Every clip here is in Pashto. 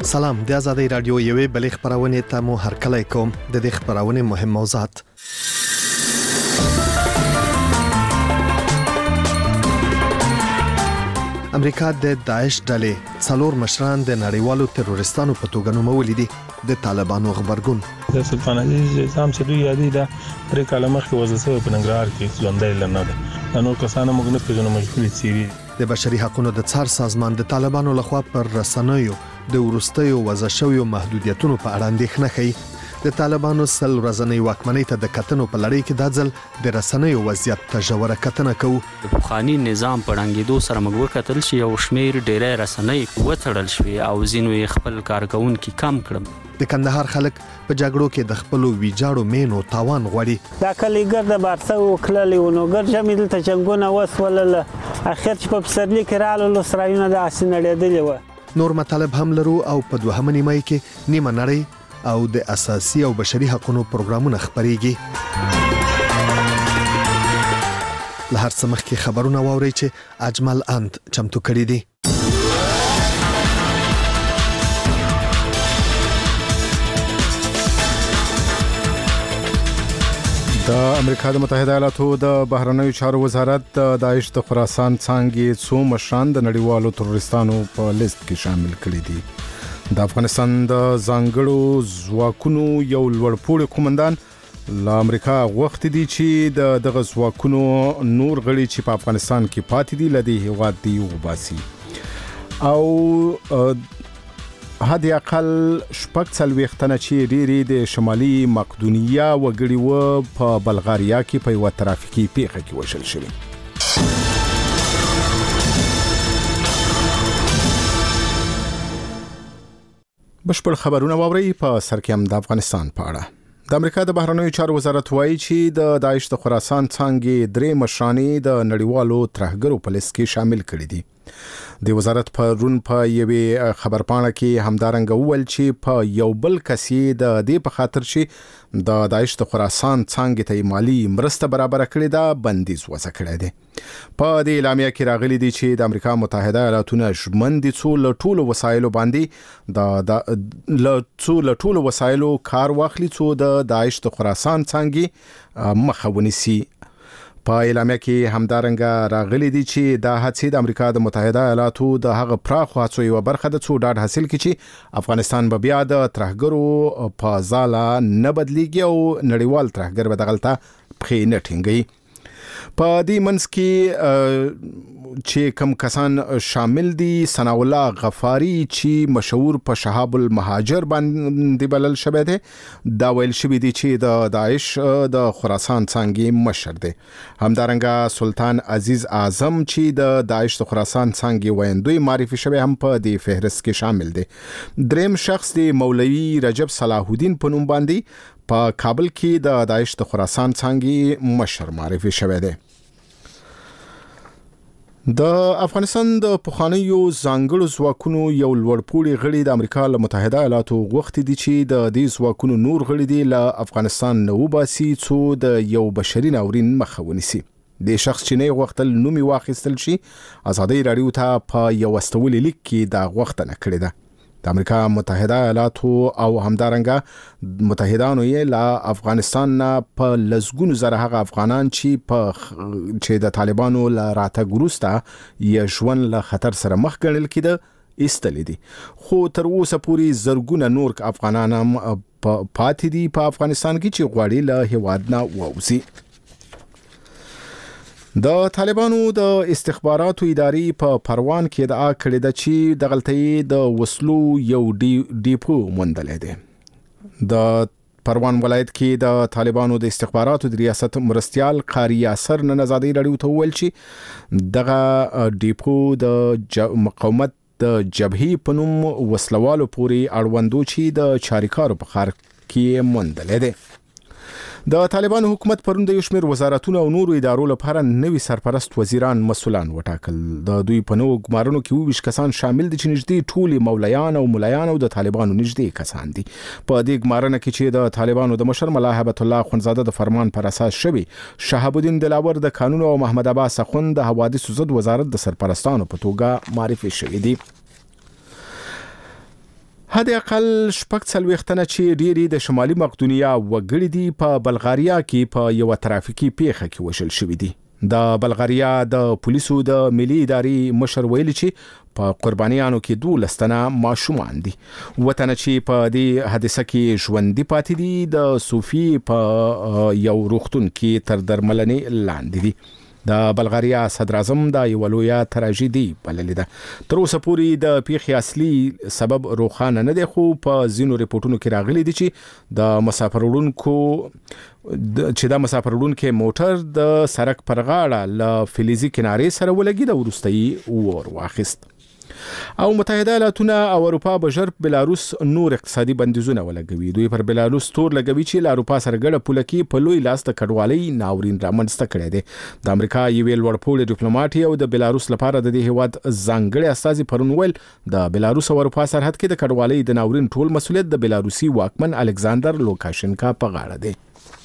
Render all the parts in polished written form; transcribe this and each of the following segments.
سلام، د آزادۍ رادیو یوې بلې خبرونې ته مو هرکلی کوم. د دې خبرونې مهم موضوعات: امریکا د داعش ډلې 4 مشران د نړیوالو تروریستانو په توګه نومولي دي. د طالبانو خبرګون: د سلطان عزیز نظام چې دوی یادې ده پرې کاله مخکې وزسه په ننګرهار کې ژوندۍ لرنه ده. نور کسانو موږ نه پیژنو مجبورې سیوي. د بشري حقوقو د څار سازمان د طالبانو لخوا پر رسنیو د ورستیو وضع شویو محدودیتونو په اړه اندېښنه ښیي. د طالبانو 100 ورځنۍ واکمنۍ ته د کتنو په لړۍ کې دا ځل د رسنیو وضعیت ته ژوره کتنه کوو. د پخواني نظام په ړنګېدو سره موږ وکتل چې یو شمېر ډېری رسنۍ وتړل شوې او ځینو یې خپل کارکوونکي کم کړل. د کندهار خلک په جګړو کې د خپلو ویجاړو مینو تاوان غواړي. دا کلیګر د بارسه وکړلې ونو ګرځه مې دلته جنگونه وسولله اخر چې په پسرلي کې رالو سرایونه د اسنړېدلې و. نور مطالب هم لرو او په دوهمه نیمه کې نیمه نړۍ او د اساسي او بشري حقوقو پروګرامونه خبريږي. له هر څه مخکې خبرونه واورئ چې اجمل اند چمتو کړي دي. د امریکا د متحده ایالاتو د بهرنیو چارو وزارت د داعش د خراسان څانګې 2 مشران د نړیوالو تروریستانو په لیست کې شامل کړي دي. د افغانستان د ځانګړو ځواکونو یو لوړپوړی قومندان له امریکا غوښتي دي چې دغه ځواکونو نور غړي چې په افغانستان کې پاتې دي لدی هیواد دی وباسي او حد اقل 40 تنه چې ډېری د شمالي مقدونیه وګړي و په بلغاریا کې په یو ترافیکي پیښه کې وشل شوی. بشپړ خبرونه واوري. په سر کې هم د افغانستان په اړه د امریکا د بهرنیو چارو وزارت وایي چې د داعش د خراسان څانګې 3 مشرانې د نړیوالو ترهګرو په لیست کې شامل کړي دي. د وزارت په رون په یوې خبرپاڼه کې همدارنګه وویل چې په یو بل کسي د دې په خاطر چې د داعش د خراسان څانګې ته مالی مرسته برابر کړې ده بندیز وضع کړی دی. په دې اعلامیه کې راغلي دي چې د امریکا متحده ایالاتونه ژمن دي څو له ټولو وسایلو باندې له ټولو وسایلو کار واخلي څو د داعش د خراسان څانګې مخه ونیسي. په اعلامیه کې همدارنګه راغلي دي چې دا هڅې د امریکا د متحده ایالاتو د هغه پراخو هڅو یو برخه ده څو ډاډ حاصل کړي چې افغانستان به بیا د ترهګرو په ځاله نه بدلیږي او نړیوال ترهګر به دغلته پخې نه ټینګي. په دې منځ کې چې کم کسان شامل دي ثناء الله غفاری چې مشهور په شهاب المهاجر باندې بلل شوی دی. دا ویل شوی دی چې د داعش د خراسان څانګې مشر دی. همدارنګه سلطان عزیز اعظم چې د داعش د خراسان څانګې ویندوی معرفي شوی هم په دې فهرست کې شامل دی. دریم شخص دی مولوی رجب صلاح الدین په نوم باندې په کابل کې د داعش د خراسان څانګې مشر معرفي شوی دی. د افغانستان د پخوانیو ځانګړو ځواکونو یو لوړپوړی غړي د امریکا له متحده ایالاتو غوښتي دي چې د دې ځواکونو نور غړي دي له افغانستان نه وباسي څو د یو بشري ناورین مخه ونیسي. د شخص چې نه غوښتل نومي واخیستل شي آزادۍ رادیو ته په یو استولي لیک کې دا غوښتنه کړې ده. د امریکا متحده ایالاتو او همدارنګه متحدانو یې له افغانستان نه په لزګونو زره هغه افغانان چې د طالبانو له راتګ وروسته یې ژوند له خطر سره مخ ګڼل کېده ایستلې دي. خو تر اوسه پورې زرګونه نور افغانان هم پاتې دي په افغانستان کې چې غواړي له هیواد نه ووځي. د طالبانو د استخباراتو ادارې په پروان کې ادعا کړې ده چې دغلته د وسلو یو ډیپو موندلې ده. د پروان ولایت کې د طالبانو د استخباراتو د ریاست مرستیال قاری یاسر نن آزادۍ رادیو ته وویل چې دغه ډیپو د مقاومت د جبهې په نوم وسلوالو پورې اړوندو چې د چاریکارو په ښار کې موندلې ده. د طالبانو حکومت پرون د یو شمېر وزارتونو او نورو ادارو لپاره نوي سرپرست وزیران مسؤلان وټاکل. د دوی په نوو ګمارنو کې 20 کسان شامل دي چې نږدې ټول مولایان او ملایان او د طالبانو نږدې کسان دي. په دې ګمارنه کې چې د طالبانو د مشر ملا هبت الله اخوندزاده د فرمان پر اساس شوی، شهاب الدین دلاور د قانون او محمد عباس اخوند د حوادث ضد وزارت د سرپرستانو په توګه معرفي شوی دي. حد اقل شپږ څلوېښتنه چې ډيري د شمالي مقدونیا وګړي دي په بلغاریا کې په یو ترافیکي پیښه کې وشل شوې دي. د بلغاریا د پولیسو د ملي ادارې مشر ویلي چې په قربانیانو کې 12 تنه ماشومان دي. وطن چې په دې حادثه کې ژوندۍ پاتې دي د صوفي په یو روغتون کې تر درملنې لاندې دي. د بلغاریا صدر اعظم د یو لویه تراژیدي بللې ده. تر اوسه پورې د پیښې اصلي سبب روښانه نه دی، خو په ځینو ریپورتونو کې راغلي دي چې د مسافر وړونکو موټر د سړک پر غاړه له فلزي کنارې سره ولګي د ورستۍ ور واخیست. او متحده ایالاتونه او اروپا به ژر بلاروس نور اقتصادي بندیزونه ولګوي. دوی پر بلاروس تور لګوي چې له اروپا سره ګډه پوله کې په لوی لاس د کډوالۍ ناورین رامنځته کړی دی. د امریکا یو لوړپوړی ډیپلوماټ او د بلاروس لپاره د دې هیواد ځانګړي استازي پرون ویل د بلاروس او اروپا سرحد کې د کډوالۍ د ناورین ټول مسؤلیت د بلاروسي واکمن الکساندر لوکاشنکا په غاړه دی.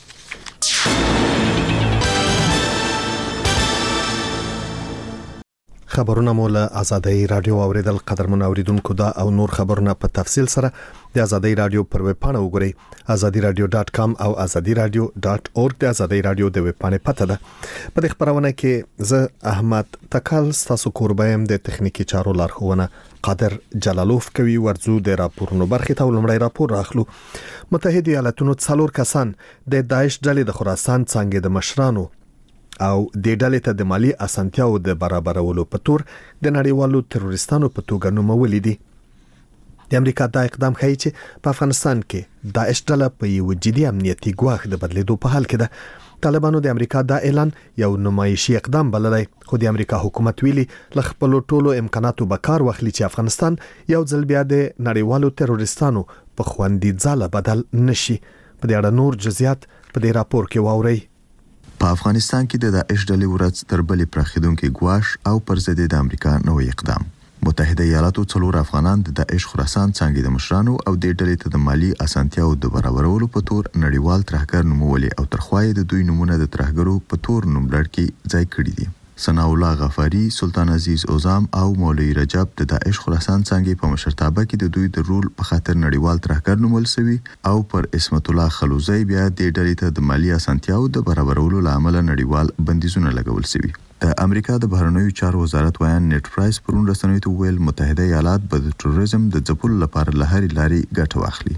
خبرونه مو له آزادۍ رادیو اوریدل. قدرمن اوریدونکو دا او نور خبرونه په تفصیل سره د آزادۍ رادیو پر ویب پاڼه وګورئ، azadiradio.com او azadiradio.org. د آزادۍ رادیو د ویب پاڼې پته ده. په دې خبرونه کې زه احمد تکل تاسو کوربایم د تخنیکی چارو لارښوونه قادر جلالوف کوي. ورزو د راپورونو برخې ته لومړی راپور راخلو. متحده ایالاتونو 4 کسان د داعش ډلې د خراسان څنګه د مشرانو او د ډلې ته د مالی اسانتیاو د برابرولو په تور د نړیوالو تروریستانو په توګه نومولې دي. د امریکا دا اقدام ښیي چې په افغانستان کې داعش ډله په یو جدي امنیتي ګواښ د بدلیدو په حال کې ده. طالبانو د امریکا دا اعلان یو نمایشي اقدام بللی، خو د امریکا حکومت ویلي له خپل ټولو امکاناتو به کار واخلي چې افغانستان یو ځل بیا د نړیوالو تروریستانو په خوندي ځاله بدل نشي. په دې اړه نور جزئیات په دې راپور کې واورئ. په افغانستان کې د داعش ډلې ورځ تر بلې پراخېدونکي ګواښ او پر ضد د امریکا نوې اقدام. متحده ایالاتو 4 افغانان د داعش خراسان څنګه د مشرانو او د ډلې ته د مالی اسانتیاو د برابرولو په تور نړیوال ترهګر نومولي او ترخوای د دوی نمونه د ترهګرو په تور نوملړ کې ځای کړی دي. ثنا الله غفاری، سلطان عزیز اوزام او مولوی رجب د داعش خراسان څنګه په مشرتابه کې د دوی د رول په خاطر نړیوال ترهګر نومول شوی او پر اسمت الله خلوزی بیا د ډلې ته د مالی اسانتیاو د برابرولو لامل نړیوال بندیزونه لګول شوی. د امریکا د بهرنیو چارو وزارت وایي نیټ پرایس پرون رسنیو ته ویل متحده ایالات به د تروریزم د ځپلو لپاره له هرې لارې ګټه واخلي.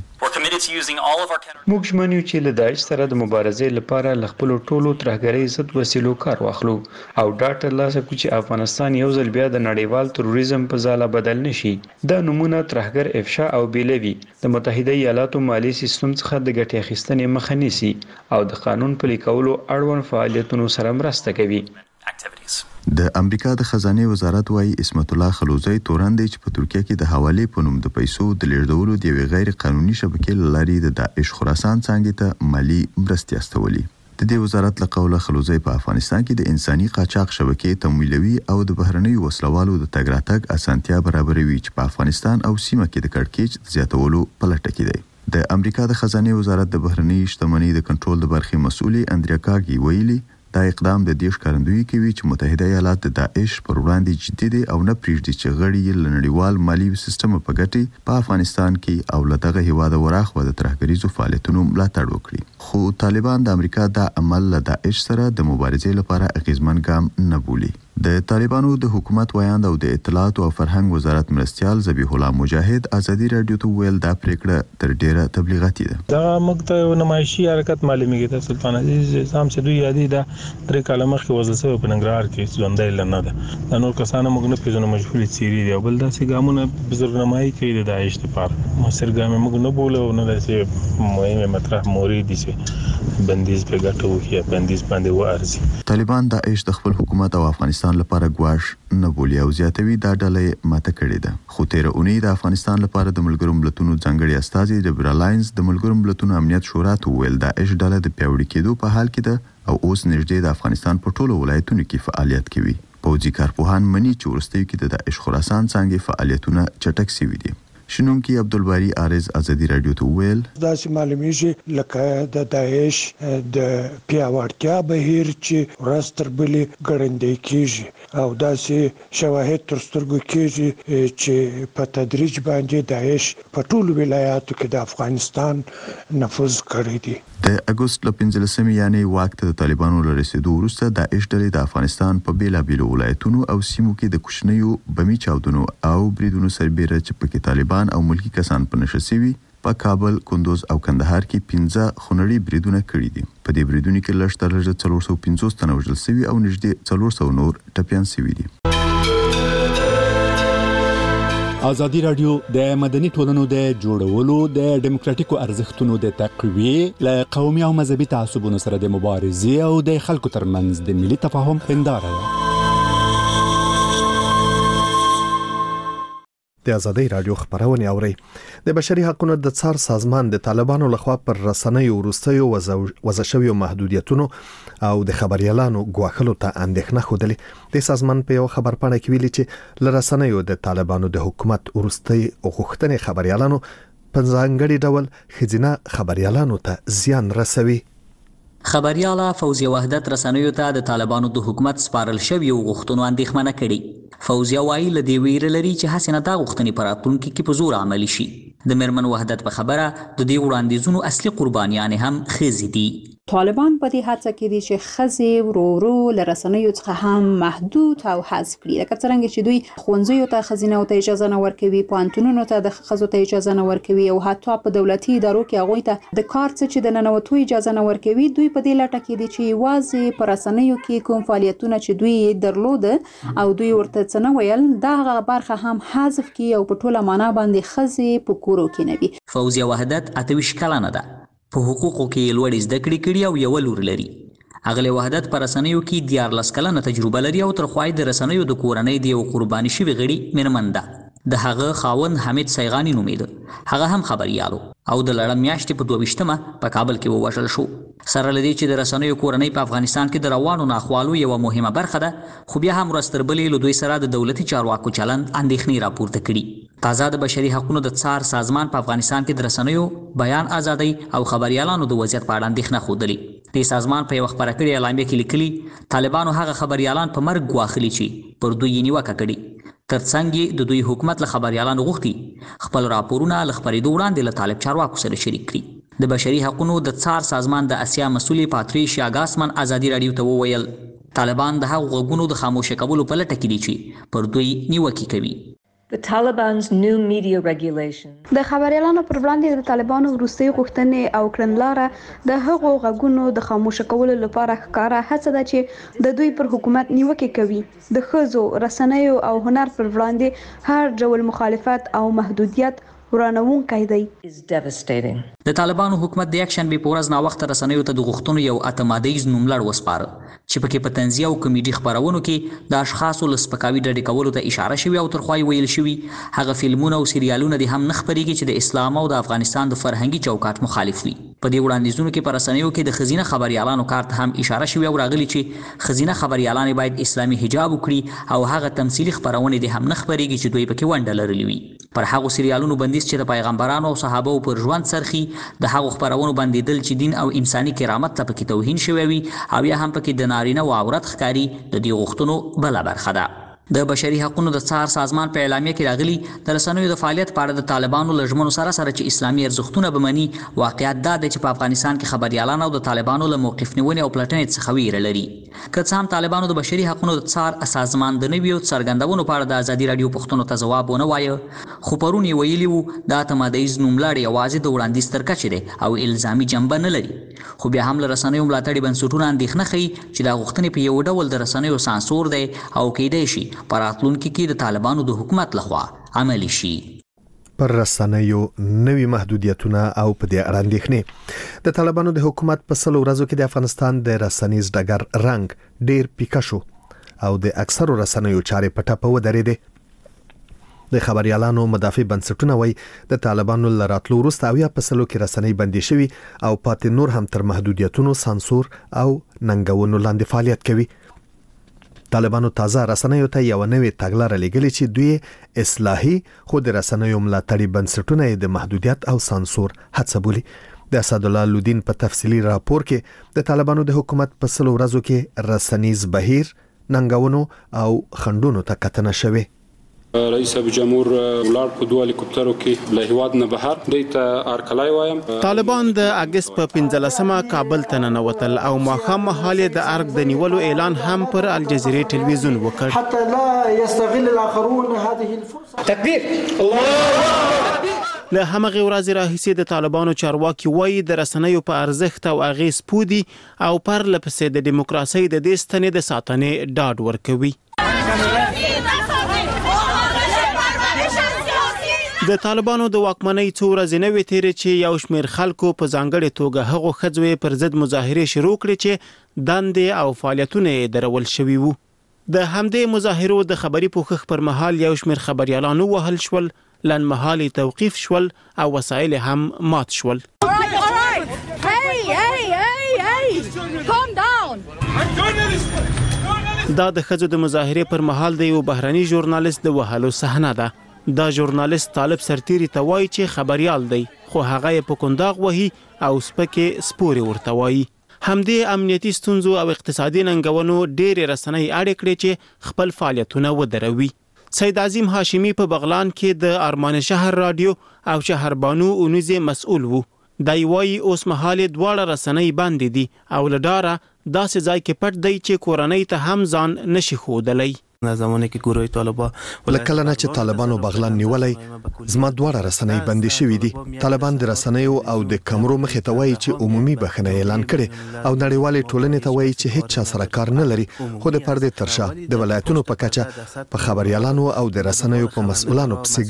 موږ ژمنو چې له داعش سره د مبارزې لپاره له خپل ټولو ترهګرۍ ضد وسیلو کار واخلو او ډاډ ترلاسه کړو چې افغانستان یو ځل بیا د نړیوال تروریزم په ځاله بدل نشي. دا نمونه ترهګر افشا او بیلوي د متحده ایالاتو مالی سیستم څخه د ګټې اخیستنې مخه نیسي او د قانون پلي کولو اړوند فعالیتونو سره مرسته کوي. د امریکا د خزانه وزارت وايي اسمت الله خلوزی تورن دی چې په ترکیه کې د حواله په نوم د پیسو د لیږدولو د یو غیر قانوني شبکې لاري د داعش خراسان څنګه ته مالی مرستې استولي. د دې وزارت له قوله خلوزی په افغانستان کې د انساني قاچاق شبکې تمویلوي او د بهرنیو وسلوالو د تګ راتګ اسانتیا برابروي چې په افغانستان او سیمه کې د کړکېچ زیاتولو په لټه کې دی. د امریکا د خزانه وزارت د بهرنی شتمنۍ د کنټرول د برخې مسؤلي اندریا کاګي ویلي دا اقدام د دې ښکارندوی کوي چې متحده ایالات د داعش پر وړاندې جدي دي او نه پریږدي چې غړي یې له نړیوال مالی سیستم په ګټې په افغانستان کې او له دغه هیواد وراخوه د ترهګریزو فعالیتونو ملاتړ وکړي. خو طالبان د امریکا د عمل له داعش سره د مبارزې لپاره اغیزمن ګام نه بولي. د طالبانو د حکومت ویاند او د اطلاعات او فرهنګ وزارت مرستيال ذبیح الله مجاهد آزادي رادیو ته ویل دا پریکړه تر ډیره تبلیغاتي ده. دا مقطع نمایشي حرکت معلومیږي د سلطان عزیز سام سدوی یادی دا درې کاله مخکې وزل شوی په ننګرهار کې ژوندۍ لنه ده. د نور کسانو موږ نه پیژنو مشهوري چیرې دی او بل داسې ګامونه بزرګنمایي کوي د داعش لپاره. موثر ګام موږ نه بوله او نه داسې مهمه مطرح موري دي چې بندیز په ګټو کې بندیز باندې وارزي. طالبان داعش د خپل حکومت او افغانستان لپاره ګواښ نه بولي او زیاتوي دا ډلې ماته کړې ده. خو تیر اونۍ د افغانستان لپاره د ملګرو ملتونو ځانګړي استازي جبر الاینس د ملګرو ملتونو امنیت شورا ته ویل داعش ډله د پیوړی کېدو په حال کې ده او اوس نږدې د افغانستان په ټولو ولایتونو کې فعالیت کوي. پوځي کارپوهان مني چې ورستیو کې د داعش خراسان څنګه فعالیتونه چټک شوي دي. شنونکي عبدالباری عارض ازادي رادیو ته ویل دا چې معلومیږي لکه د داعش د پیاوړتیا بهیر چې ورستر بلی ګړندې کیږي او دا چې شواهد تر سترګو کیږي چې په تدریج باندې داعش په ټولو ولایاتو کې د افغانستان نفوذ کړی دی. د اگست 15 یعنی وخت د طالبانو له رسیدو وروسته داعش ډلې د افغانستان په بیلابیلو ولایتونو او سیمو کې د کوچنیو بمی چاودنو او بریدونو سربېره چې پکې طالبان او ملکی کسان په نشسي په کابل، کندوز او کندهار کې 15 خونړي بریدونه کړي دي. په دې بریدونو کې لږ تر 450 تنه وژل شوي او نږدې 400 نور ټپيان شوي دي. ازادي رادیو د مدني ټولنو د جوړولو د ډیموکراتیکو ارزښتونو د تقویې له قومي او مذهبي تعصبونو سره د مبارزې او د خلکو ترمنځ د ملي تفاهم هنداره ده. د ازادي رادیو خبرونه اوري. د بشري حقوقو د څار سازمان د طالبانو لخوا پر رسنیو وروستیو وضع محدودیتونو او د خبريالانو غواخلو ته اندېښنه خوده. د سازمان په یو خبر پاڼه کې ویلي چې لرسنیو د طالبانو د حکومت وروستي غوښتنې خبريالانو په ځانګړي ډول خزینه خبريالانو ته زیان رسوي. خبرياله فوزیه وحدت رسنیو ته د طالبانو د حکومت سپارل شوی غوښتنو اندېښمنه کړي. فوزیه وايي له دې ویره لري چې حسنه دا غوښتنې پر راتلونکي کې په زور عملي شي. د مرمن وحدت په خبره د دې وړاندیزونو اصلي قربانیان هم ښځې دي. طالبان په دې هڅه کې دي چې ښځې ورو لرسنیو څخه هم محدود او حذف کړي. لکه څنګه چې دوی ښوونځیو ته ښځینه ته اجازه نه ورکوي، پوهنتونونو ته د ښځو ته اجازه نه ورکوي او حتی په دولتي ادارو کې هغوی ته د کار څه چې د ننوتو اجازه نه ورکوي. دوی په دې لټه کې دي چې یوازې په رسنیو کې کوم فعالیتونه چې دوی درلوده او دوی ورته څه نه ویل دا هغه برخه هم حذف کړي او په ټوله معنا باندې ښځې په کورو کې نه وي. فوزیه وحدت 28 کلنه ده. په حقوقو کې لوړې زده کړې او یو لور لري. اغله وحدت پر رسنیو کې 14 کلنه تجربه لري او تر خوای د رسنیو د کورنۍ دی او قرباني شوی غړي مرمن ده. د هغه خاوند حمید سیغانی نومېده. هغه هم خبريالو او د لړم میاشتې په 22مه په کابل کې ووژل شو. سره لدی چې د رسنیو کورنۍ په افغانستان کې د روانو ناخوالو یو مهمه برخه ده، خو بیا هم راستربلې له دوی سره د دولتي چارواکو چلند اندېښنې راپورته کړي. تازه د بشري حقوقو د څار سازمان په افغانستان کې د رسنیو بیان ازادي او خبريالانو د وضعیت په اړه اندېښنه خوده. د سازمان په یو خبره کړي اعلامیه کې لیکلي طالبانو هغه خبريالان په مرګ غواخلي چې پر دوی نیوکه کړي. ترڅنګ د دوی حکومت له خبريالانو غوښتي خپل راپورونه له خبرېدو وړاندې له طالب چارواکو سره شریک کړي. د بشري حقوقو د څار سازمان د اسیا مسؤلې پاتریشیا ګاسمن ازادي رادیو ته وویل طالبان د هغو غوږونو د خاموش کولو په لټه کې دي چې پر دوی نیوکې کوي. The Taliban's new media regulation. د خبريالانو پر وړاندې د طالبانو وروستي غوښتنې او کړنلاره د هغو غږونو د خاموش کولو لپاره ښکارا هڅه ده چې د دوی پر حکومت نیوکې کوي. د ښځو رسنیو او هنر پر وړاندې هر ډول مخالفت او محدودیت ورانوونکی دی. د طالبانو حکومت د اکشن به پورز نا وخت رسنیو ته د غوښتنو یو اتمادیز نوملړ وسپاره چې پکې په تنزیه او کمیډي خبرونو کې د اشخاصو لسپکاوي ډډې کولو ته اشاره شوی او ترخوای ویل شوی هغه فلمونه او سریالونه دي هم نه خبريږي چې د اسلام او د افغانستان د فرهنګي چوکاټ مخالف وي. په دې وړاندیزونو کې پر رسنیو کې د خزینه خبريالانو کار ته هم اشاره شوی او راغلی چې خزینه خبريالان باید اسلامي حجاب وکړي او هغه تمثيلي خبرونه دي هم نه خبريږي چې دوی پکې ونډه لرلې وي. پر هغه سریالونو بندیز چې د پیغمبرانو او صحابه پر ژوند سرخي د هغه خبرونو باندې دل چې دین او انساني کرامت ته پکې توهین شوی وي او یا هم پکې د نارینه او عورت ښکاری د دې غوښتنو بل برخه ده. د بشري حقوقو د څار سازمان په اعلامیه کې راغلي د رسنیو د فعالیت په اړه د طالبانو لژمنو سره چې اسلامي ارزښتونه بمني واقعیت دا دی چې په افغانستان کې خبريالان او د طالبانو له موقف نیونې او پلټنې څخه ویره لري. که څه هم طالبانو د بشري حقوقو د څار سازمان د نویو څرګندونو په اړه د ازادي رادیو پوښتنو ته ځواب ونه وایه، خو پرون یې ویلي وو دا تمدیز نوملړ یوازې د وړاندیز تر کچې دی او الزامي جنبه نه لري. خو بیا هم له رسنیو ملاتړي بنسټونه اندېښنه ښیي چې دا غوښتنې په یو ډول د رسنیو سانسور دی او کېدای شي په راتلونکي کې د طالبانو د حکومت لخوا عملي شي. پر رسنیو نوي محدودیتونه او په دې اړه اندېښنې د طالبانو د حکومت په 100 ورځو کې د افغانستان د رسنیز ډګر رنګ ډیر پیکه شو او د اکثرو رسنیو چارې په ټپه ودرېدې. د خبريالانو مدافع بنسټونه وایي د طالبانو لراتلو وروسته اویا په 100 کې رسنۍ بندي شوي او پاتې نور هم تر محدودیتونو سانسور او ننګونو لاندې فعالیت کوي. طالبانو تازه رسنیو ته یو نوې تګلاره لګلې چې دوی اصلاحي خو د رسنیو ملاتړي بنسټونه د محدودیت او سانسور هڅه بولي. د اسد الله لودین په تفصیلی راپور کې د طالبانو د حکومت په 100 ورځو کې رسنیز بهیر ننګونو او خندونو ته کتنه شوه. رئیس جمهور ولار په دوه هلیکوپټرو کې له هیواد نه بهر دیته ارکلای وایم. طالبان د اگست په 15مه کابل ته ننوتل او ماخام مهاله د ارګ د نیولو اعلان هم پر الجزیره ټلویزیون وکړ. حتى لا يستغل الاخرون هذه الفرصه. تکبیر الله. له همغه ورځې راهیسې د طالبانو چارواکي وایي د رسنیو په ارزښت او اغیز پودي او پر لپسې د دیموکراسي د دې ستنې د ساتنې ډاډ ورکوي. د طالبانو د واکمنۍ څو ورځې نه وې تیرې چې یو شمېر خلکو په ځانګړې توګه هغو ښځو پر ضد مظاهرې شروع کړې چې دندې او فعالیتونه یې درول شوي وو. د همدې مظاهرو د خبري پوښښ پر مهال یو شمېر خبريالان ووهل شول، لنډمهالي توقیف شول او وسایل هم مات شول. دا د ښځو د مظاهرې پر مهال د یو بهرني ژورنالیست د وهلو صحنه ده. دا ژورنالیست طالب سرتیری ته وایي چې خبريال دی، خو هغه یې په کنداغ وهي او سپکې سپوري ورته وایي. همدې امنیتي ستونزو او اقتصادي ننګونو ډېرې رسنۍ اړې کړې چې خپل فعالیتونه ودروي. سید عظیم هاشمی په بغلان کې د ارمان شهر رادیو او شهربانو اونیزه مسؤل وو. دای وایي اوس مهال دواړه رسنۍ باندې دي او لډاره داسې ځای کې پټ دی چې کورنۍ ته هم ځان نشي ښودلی. زمانه کې ګروي طالبان ولکه نه چې طالبانو بغلان نیولای زما دواړه رسنۍ بندي شوې دي. طالبان د رسنیو او د کمرو مخې ته وایي چې عمومي بخښنه اعلان کړي او نړیوالې ټولنې ته وایي چې هیڅ چا سره کار نه لري، خو د پردې ترشا د ولایتونو په کچه په خبريالانو او د رسنیو په مسؤلانو پسې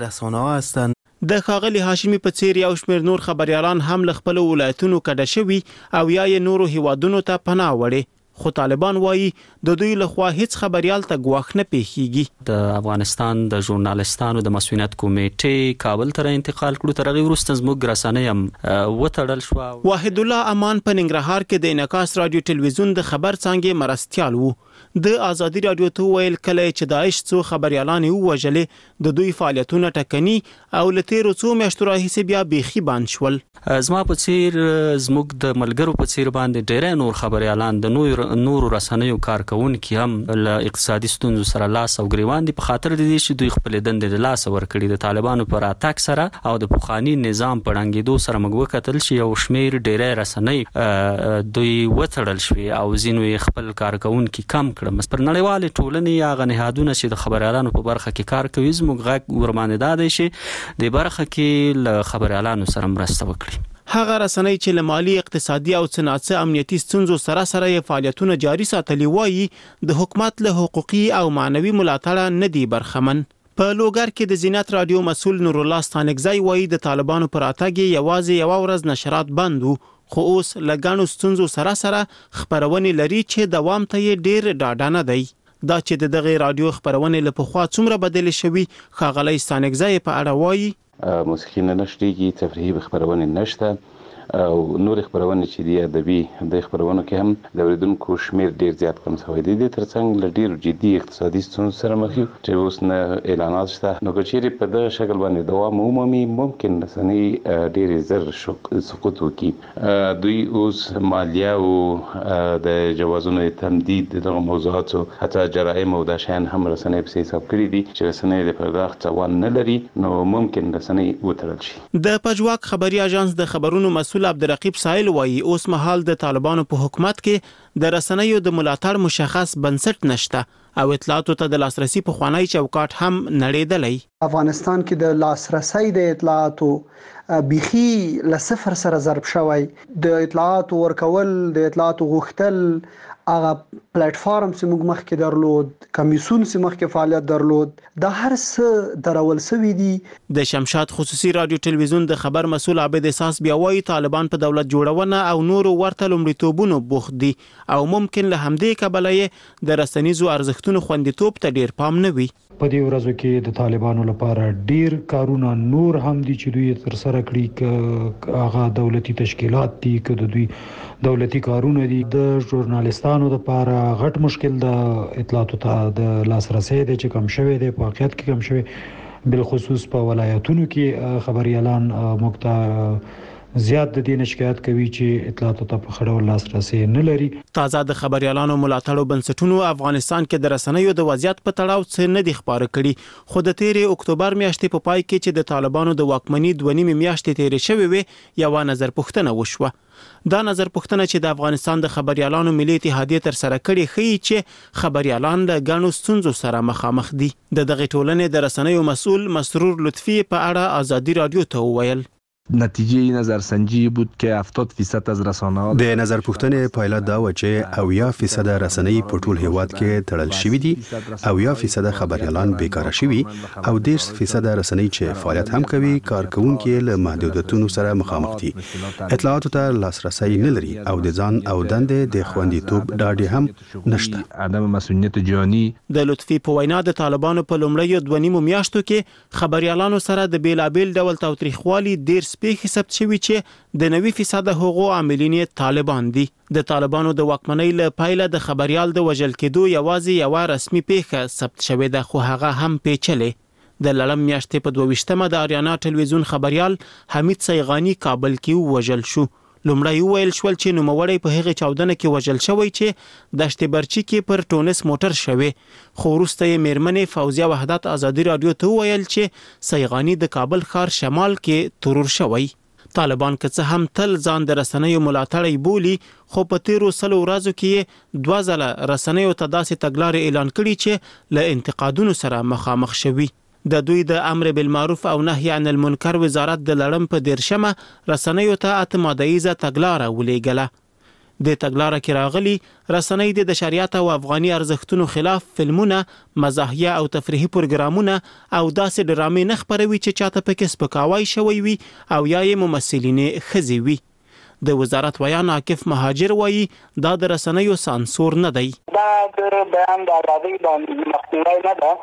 ګرځي. د ښاغلي هاشمی په څیر یو شمېر نور خبريالان هم له خپل ولایتونو کډه شوي او یا یې نورو هیوادونو ته پناه وړي، خو طالبان وایي د دوی لخوا هیڅ خبريال ته ګواښ نه پیښیږي. د افغانستان د ژورنالیستانو د مسؤلیت کمیټې کابل ته انتقال کړو، تر هغه وروسته زموږ رسنۍ هم وتړل شو. واحد الله امان په ننګرهار کې د انعکاس رادیو ټلویزیون د خبر څانګې مرستیال وو. د ازادي رادیو ته ویل کله چې داعش څو خبريالان ووژلې د دوی فعالیتونه ټکني او لتیرو څو میاشتو راهیسې بیا بیخي بند شول. زما په څیر زموږ د ملګرو په څیر باندې ډېر نور خبريالان د نور رسنیو کارکونکي هم له اقتصادي ستونزو سره لاس او ګریوان دي، په خاطر د دې چې دوی خپل دندې د لاس ورکړي. د طالبانو پر اتاک سره او د پوخانی نظام په ړنګېدو سره موږ وکتل چې یو شمېر ډېر رسنۍ دوی وتړل شوي او ځینو یې خپل کارکونکي کم کړل. پر نړیوالې ټولنې یا غنهادونه چې د خبريالانو په برخه کې کار کوي زموږ غږ ورمانه دادې شي د برخه کې له خبريالانو سره مرسته وکړي. هغه رسنۍ چې له مالی اقتصادي او صنعتي امنیتي ستونزو سره یې فعالیتونه جاري ساتلي وایي د حکومت له حقوقي او معنوي ملاتړ نه دی برخمن. په لوګر کې د زینت رادیو مسؤل نور الله ستانګزای وایي د طالبانو پر اتګ یوازې یو ورځ نشرات بند وو، خو اوس لګانو ستونزو سره خبرونه لري چې دوام ته یې ډېر ډاډه نه دی. دا چې د دغه رادیو خبرونه له پخوا څومره بدل شوي، ښاغلی ستانګزای په اړه وایي موسیقي نه نشریږي، تفریحي خبرونه نشته او نور خبرونه چې دی ادبي د خبرونو کې هم د اوریدونکو شمیر ډیر زیات کم شوی دی. د ترڅنګ له ډیر جدي اقتصادي ستونزو سره مخ یو چې اوس نه اعلانات شته، نو کچېرې په دغه شکل باندې دوام ومومي ممکن رسنۍ ډیر زر سقوط وکړي. دوی اوس مالیه او د جوازونو تمدید دغه موضوعات حتی جرایم او د شان هم رسنۍ په حساب کړی دي چې رسنۍ د پرداخت توان نه لري، نو ممکن رسنۍ وتړل شي. د پجواک خبري اژانس د خبرونو مسؤل عبدالرقیب سائل وایي اوس مهال د طالبانو په حکومت کې د رسنیو د ملاتړ مشخص بنسټ نشته او اطلاعاتو ته د لاسرسي په خوانی چوکاټ هم نړیدلی. افغانستان کې د لاسرسي د اطلاعاتو بيخي ل صفر سره ضرب شوی. د اطلاعاتو ورکول، د اطلاعاتو غوښتل، هغه پلیټ فارم چې موږ مخکې درلود، کمیسون چې مخکې فعالیت درلود، دا هر څه درول شوی دي. د شمشاد خصوصي رادیو ټلویزیون د خبر مسؤل عابد احساس بیا وایي طالبان په دولت جوړونه او نورو ورته لومړیتوبونو بوخت دي او ممکن له همدې کبله د رسنیزو ارزښتونو خوندیتوب ته ډیر پام نه وي. په دې ورځو کې د طالبانو طالبانو لپاره ډیر کارونه نور هم دي چې دوی تر سره کړي، هغه دولتي تشکیلات دي که د دوی دولتي کارونه دي. د ژورنالیستانو لپاره غټ مشکل د اطلاعاتو ته د لاسرسي دی چې کم شوی دی، په واقعیت کې کم شوی، بالخصوص په ولایتونو کې خبريالان موږ زیات د دې شکایت کوي چې اطلاعاتو ته په خړو لاسرسي نه لري. تازه د خبريالانو ملاتړو بنسټونو افغانستان کې د رسنیو د وضعیت په تړاو څه نه دي خبره کړي، خو د 13 اکتوبر میاشتې په پای کې چې د طالبانو د واکمنۍ 2.5 میاشتې تیرې شوې وي، یو نظر پوښتنه وشوه. دا نظر پوښتنه چې د افغانستان د خبريالانو ملي اتحادیه تر سره کړي ښیي چې خبريالان له ګڼو ستونزو سره مخامخ دي. د دغه ټولنې د رسنیو مسؤل مسرور لطفی په اړه آزادی رادیو ته وویل: نتیجه نظرسنجی بود که 70% از رسانه ها د نظر پوښتنې پایله دا و چې 80% رسنۍ په ټول هیواد کې تړل شوې دي، 80% خبريالان بیکاره شوي او 10% رسنۍ چې فعالیت هم کوي کارکونکو له محدودیتونو سره مخامخ دي، اطلاعاتو ته لاسرسي نه لري او د ځان او دندې د خوندیتوب ډاډ هم نشته. عدم مسؤلیت جانی. د لطفی په وینا د طالبانو په لومړیو 2.5 میاشتو کې خبريالانو سره د بیلابل ډول تاوتریخوالي ډیر سپیخ حساب شوی چې د 90% حقوق عاملین طالبان دي. د طالبانو د واکمنۍ له پایله د خبريال د وژل کېدو یوازې یو رسمي پیښه ثبت شوې ده، خو هغه هم پیچلې. د لړم میاشتې په 22مه د آریانا ټلویزیون خبريال حمید سیغانی کابل کې وژل شو. لومړی ویل شول چې نوموړی په هغه چاودنه کې وژل شوی چې د شتبرچی کې پر ټونس موټر شوی، خو وروسته یې میرمنې فوزیه وحدت آزادی رادیو ته ویل چې سیغانی د کابل ښار شمال کې ترور شوی. طالبان که څه هم تل ځان د رسنیو ملاتړی بولی، خو په 13 ورځو کې 2 ځله رسنیو ته داسې تګلارې اعلان کړي چې له انتقادونو سره مخامخ شوي. د دوی د امر بالمعروف او نهي عن المنکر وزارت د لړم په 13مه رسنیو ته اتمادایزه تګلاره ولېږله. د تګلاره کې راغلي رسنۍ د شریعت او افغاني ارزښتونو خلاف فلمونه، مزاحیه او تفریحي پروګرامونه او داسې ډرامې نه خپروي چې چاته پکې سپکاوی شوی وي او یا یې ممثلینې ښځې وي. د وزارت ویان عاکف مهاجر وایي دا د رسنیو سانسور نه دی. دا د بیان د ازادۍ باندې مخنیوی نه ده،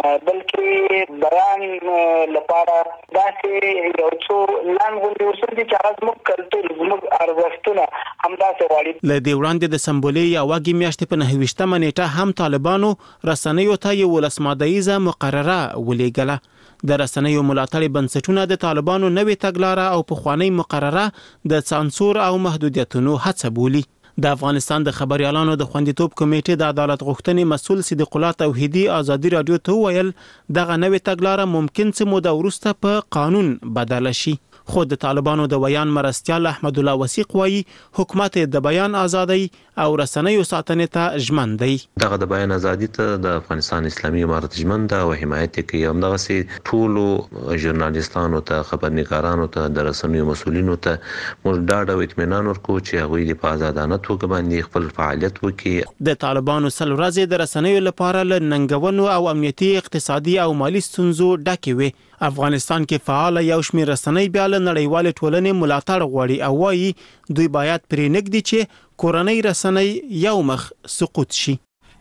بلکې بیان لپاره داسې یو څو لاندې اصول دي چې هغه زموږ کلتور، زموږ ارزښتونه همداسې غواړي. له دې وړاندې د سمبولې یا واګي میاشتې په 29مه نیټه هم طالبانو رسنیو ته یو ولسمادایزه مقرره ولېږله. د رسنیو ملاتړ بنسټونه د طالبانو نوې تګلاره او پخوانی مقرره د سانسور او محدودیتونو هڅه بولي. د افغانستان د خبريالانو د خوندیتوب کمیټې د عدالت غوښتنې مسؤل صدیق الله توحیدی آزادی رادیو ته ویل دغه نوې تګلاره ممکن څه موده وروسته په قانون بدل شي. خو د طالبانو د بیان مرستیال احمد الله وثیق وایي حکومت د بیان ازادي او رسنیو ساتنې ته ژمن دی. دغه د بیان ازادي ته د افغانستان اسلامي امارت ژمن ده او حمایت کوي. همدغه سي ټولو ژورنالیستانو ته، خبرنګارانو ته، د رسنیو مسؤلینو ته موږ ډاډ او اطمینان ورکو چې هغوی په آزادانه توګه باندې خپل فعالیت وکړي. د طالبانو سل ورځې د رسنیو لپاره له ننګونو او امنیتي، اقتصادي او مالی ستونزو ډکې وي. افغانستان کې فعال یو شمېر رسنۍ بیا له نړیوالې ټولنې ملاتړ غواړي او وایي دوی باید پرې نږدي چې کورنۍ رسنۍ یو مخ سقوط شي.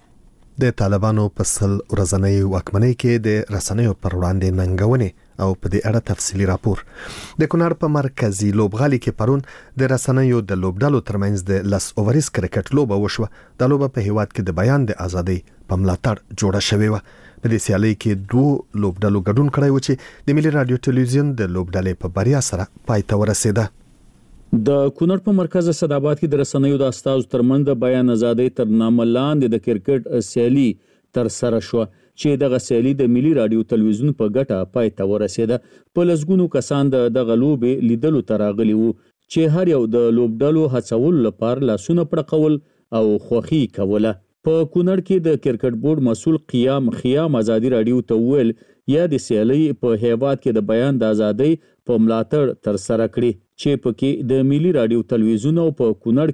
د طالبانو په سل ورځنۍ واکمنۍ کې د رسنیو پر وړاندې ننګونې او په دې اړه تفصیلی راپور. د کونړ په مرکزی لوبغالي کې پرون د رسنیو د لوبډالو ترمنځ د لاس اووریز کرکټ لوبه وشوه. د لوبه په هیواد کې د بیان د ازادۍ په ملاتړ جوړه شوې و. په دې سیالۍ کې 2 لوبډالو ګډون کړی و چې د ملي رادیو ټلویزیون د لوبډلې په بریا سره پای ته ورسېده. د کونړ په مرکز صداباد کې د رسنیو د استازو ترمنځ د بیان ازادۍ تر نامه لاندې د کرکټ سیالي تر سره شو چې دغه سیالي د ملي رادیو ټلویزیون په ګټه پای ته ورسېده. په لسګونو کسان دغه لوبې لیدلو ته راغلي وو چې هر یو د لوبډلو هڅولو لپاره لاسونه پړقول او خوښي کوله. په کونړ کې د کرکټ بورډ مسؤل قیام خیام ازادي رادیو ته ویل یا د سیالۍ په هیواد کې د بیان د ازادۍ په ملاتړ تر سره کړي چې پکې د ملي رادیو ټلویزیون او په کونړ کې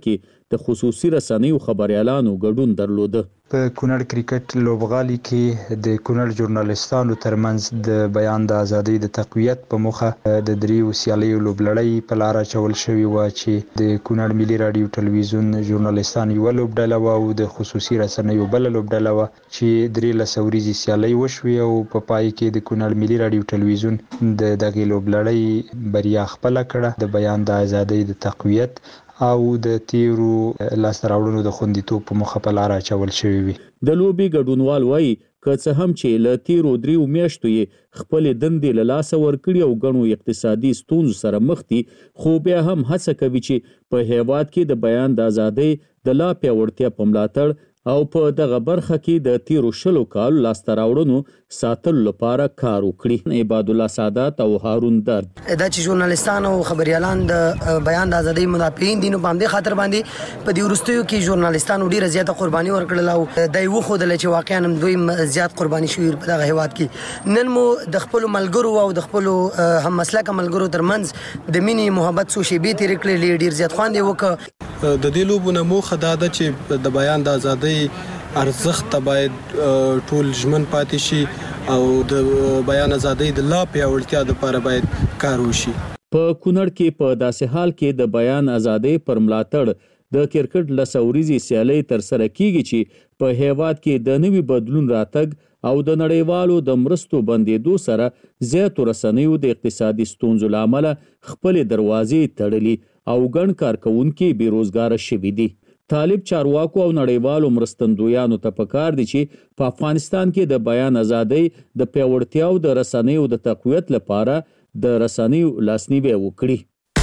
د خصوصي رسنیو خبريالانو ګډون درلوده. په کونړ کرکټ لوبغالي کې د کونړ ژورنالستانو ترمنځ د بیان د ازادۍ د تقویت په موخه د دریو سیالیو لوبلړۍ په لار اچول شوې وه چې د کونړ ملي رادیو ټلویزیون ژورنالستان یوه لوبډله وه او د خصوصي رسنیو بله لوبډله وه چې 13 ورځې سیالۍ وشوې او په پای کې د کونړ ملي رادیو ټلویزیون د دغې لوبلړۍ بریا خپله کړه د بیان د ازادۍ د تقویت او د تیرو لاسته راوړنو د خوندیتوب په موخه په لاره اچول شوي وي. د لوبې ګډونوال وایي که څه هم چې له تیرو 3 میاشتو یې خپلې دندې له لاسه ورکړي او ګڼو اقتصادي ستونزو سره مخ دي، خو بیا هم هڅه کوي چې په هیواد کې د بیان د ازادۍ د لا پیاوړتیا په ملاتړ او په دغه برخه کې د تیرو 20 کالو لاسته راوړنو ساتلو لپاره کار وکړي. عباد الله سادات او هارون درد دا چې ژورنالستان او خبريالان د بیان د ازادۍ مدافعین دي نو په همدې خاطر باندې په دې وروستیو کې ژورنالستانو ډیره زیاته قرباني ورکړله او دی وښودله چې واقعا هم دوی زیات قرباني شوي په دغه هیواد کې. نن مو د خپلو ملګرو او د خپلو هم مسلکه ملګرو ترمنځ د مینې محبت څو شیبې تېرې کړلې، ډېر زیات خوند یې وکړ. د دې لوبو نه موخه دا ده چې د بیان د ازادۍ ارزښت ته باید ټول ژمن پاتې شي او د بیان ازادۍ د لا پیاوړتیا لپاره باید کار وشي. په کونړ کې په داسې حال کې د بیان ازادۍ پر ملاتړ د کرکټ 10 ورځې سیالۍ ترسره کیږي چې په هیواد کې د نوي بدلون راتګ او د نړیوالو د مرستو بندېدو سره زیاتو رسنیو د اقتصادي ستونزو له امله خپلې دروازې تړلي او ګڼ کارکوونکي بېروزګاره شوي دي. طالب چارواکو او نړیوالو مرستندویانو ته پکار دي چې په افغانستان کې د بیان ازادۍ د پیاوړتیا او د رسنیو د تقویت لپاره د رسنیو لاسنیوی وکړي.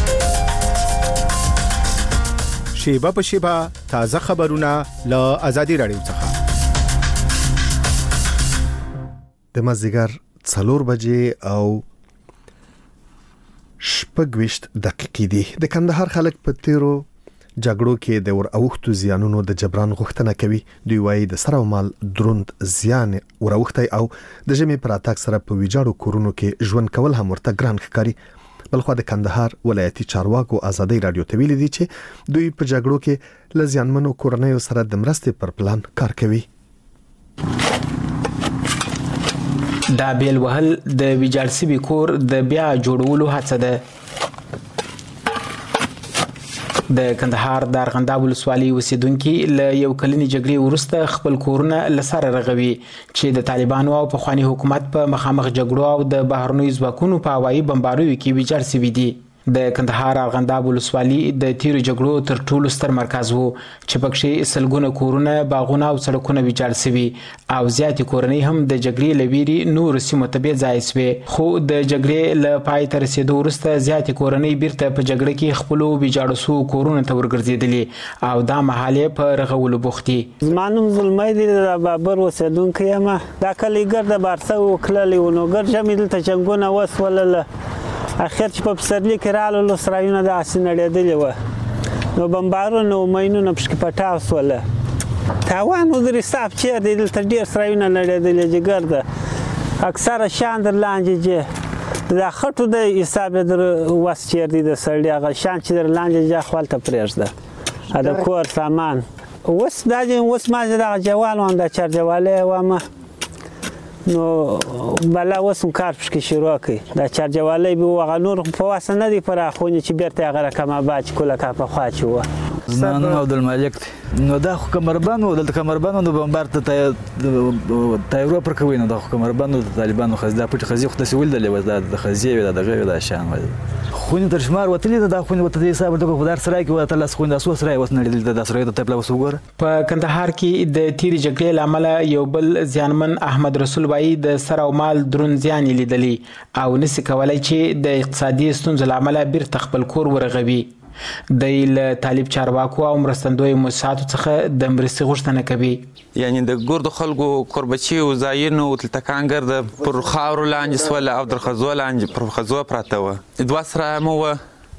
شیبه په شیبه تازه خبرونه له آزادي رادیو څخه. د مازدیګر 4 بجې او 26 دقیقې دي. د کندهار خلک په تیرو جګړو کې د ور اوختو زیانونو د جبران غوښتنه کوي. دوی وايي د سره مال دروند زیان ور اوختي او د ژمي پر اتاک سره په ویجاړو کورونو کې ژوند کول هم ورته ګران ښکاري. بلخو د کندهار ولایتي چارواکو آزادۍ رادیو ته ویلي دي چې دوی په جګړو کې له زیانمنو کورنیو سره د مرستې پر پلان کار کوي. دا بیل وهل د ویجاړ شوي کور د بیا جوړولو هڅه ده. د کندهار د ارغنداب ولسوالۍ اوسیدونکي له یو کلنې جګړې وروسته خپل کورونه له سره رغوي چې د طالبانو او پخواني حکومت په مخامخ جګړو او د بهرنیو ځواکونو په هوایي بمباریو کې ویجاړ شوي دي. د کندهار ارغنداب ولسوالۍ د تیرو جګړو تر ټولو ستر مرکز وو چې پکې سلګونه کورونه، باغونه او سړکونه ویجاړ شوي او زیاتې کورنۍ هم د جګړې له ویرې نورو سیمو ته بېځایه شوې. خو د جګړې له پای ته رسېدو وروسته زیاتې کورنۍ بیرته په جګړه کې خپلو ویجاړو شوو کورونو ته ورګرځېدلې او دا مهال یې په رغولو بوخت دي. زما نوم زلمی دی، د بابر اوسېدونکی یم. دا کلی ګرده بارسه وکړلی و نو ګرد ژمې دلته جنګونه وسولله. اخر چې په پسرلي کې راغلل سرایونه داسې نړېدلي وه نو بمبارونه او ماینونه پکې پټاو سوله. تاوان ودرې صاف چېر دی، دلته ډېر سرایونه نړېدلي چې ګرده اکثره شیان در لاندې جې دا خټو د حساب یې در وس چېر دی د سړي هغه شیان چې در لاندې جه خو هلته پرېږده د کور سامان. اوس دا اوس ما چې دغه جوال وم دا چارجوالی یې ومه نو بلا اوس هم کار پکې شروع کړي. دا چارجوالی به و هغه نور په واسه نه دی پراخونې چې بیرته هغه رقم آباد چې کله کار پخوا چې وه. زما نوم عبدالمالک دی. نو دا خو کمربند و، دلته کمربند و نو بمبار ته تایرو پر کوي نو دا خو کمربند و د طالبانو خزي دا پټې خزي خو داسې ولیدلې وه دا د خزي وې دا دغه وې دا شیان وه. خونې تر شمار وتلي ده. دا خونې ورته دې حساب ورته په دار سرای کې ورته 10 خونې دا څو سرای اوس نړېدلي ده. دا سرای ته پله اوس وګوره. په کندهار کې د تیرې جګړې له امله یو بل زیانمن احمد رسول وایي د سر او مال دروند زیان یې لیدلی او نسي کولی چې د اقتصادي ستونزو له امله بیرته خپل کور ورغوي. دی له طالب چارواکو او مرستندویو مؤسساتو څخه د مرستې غوښتنه کوي. یعنی د ګردو خلکو کوربچي او ځایونو تلتکان ګرده پر خاورو لاندې سوله او در خزو لاندې پر خزو پراته وه. دوه سرایه مو وه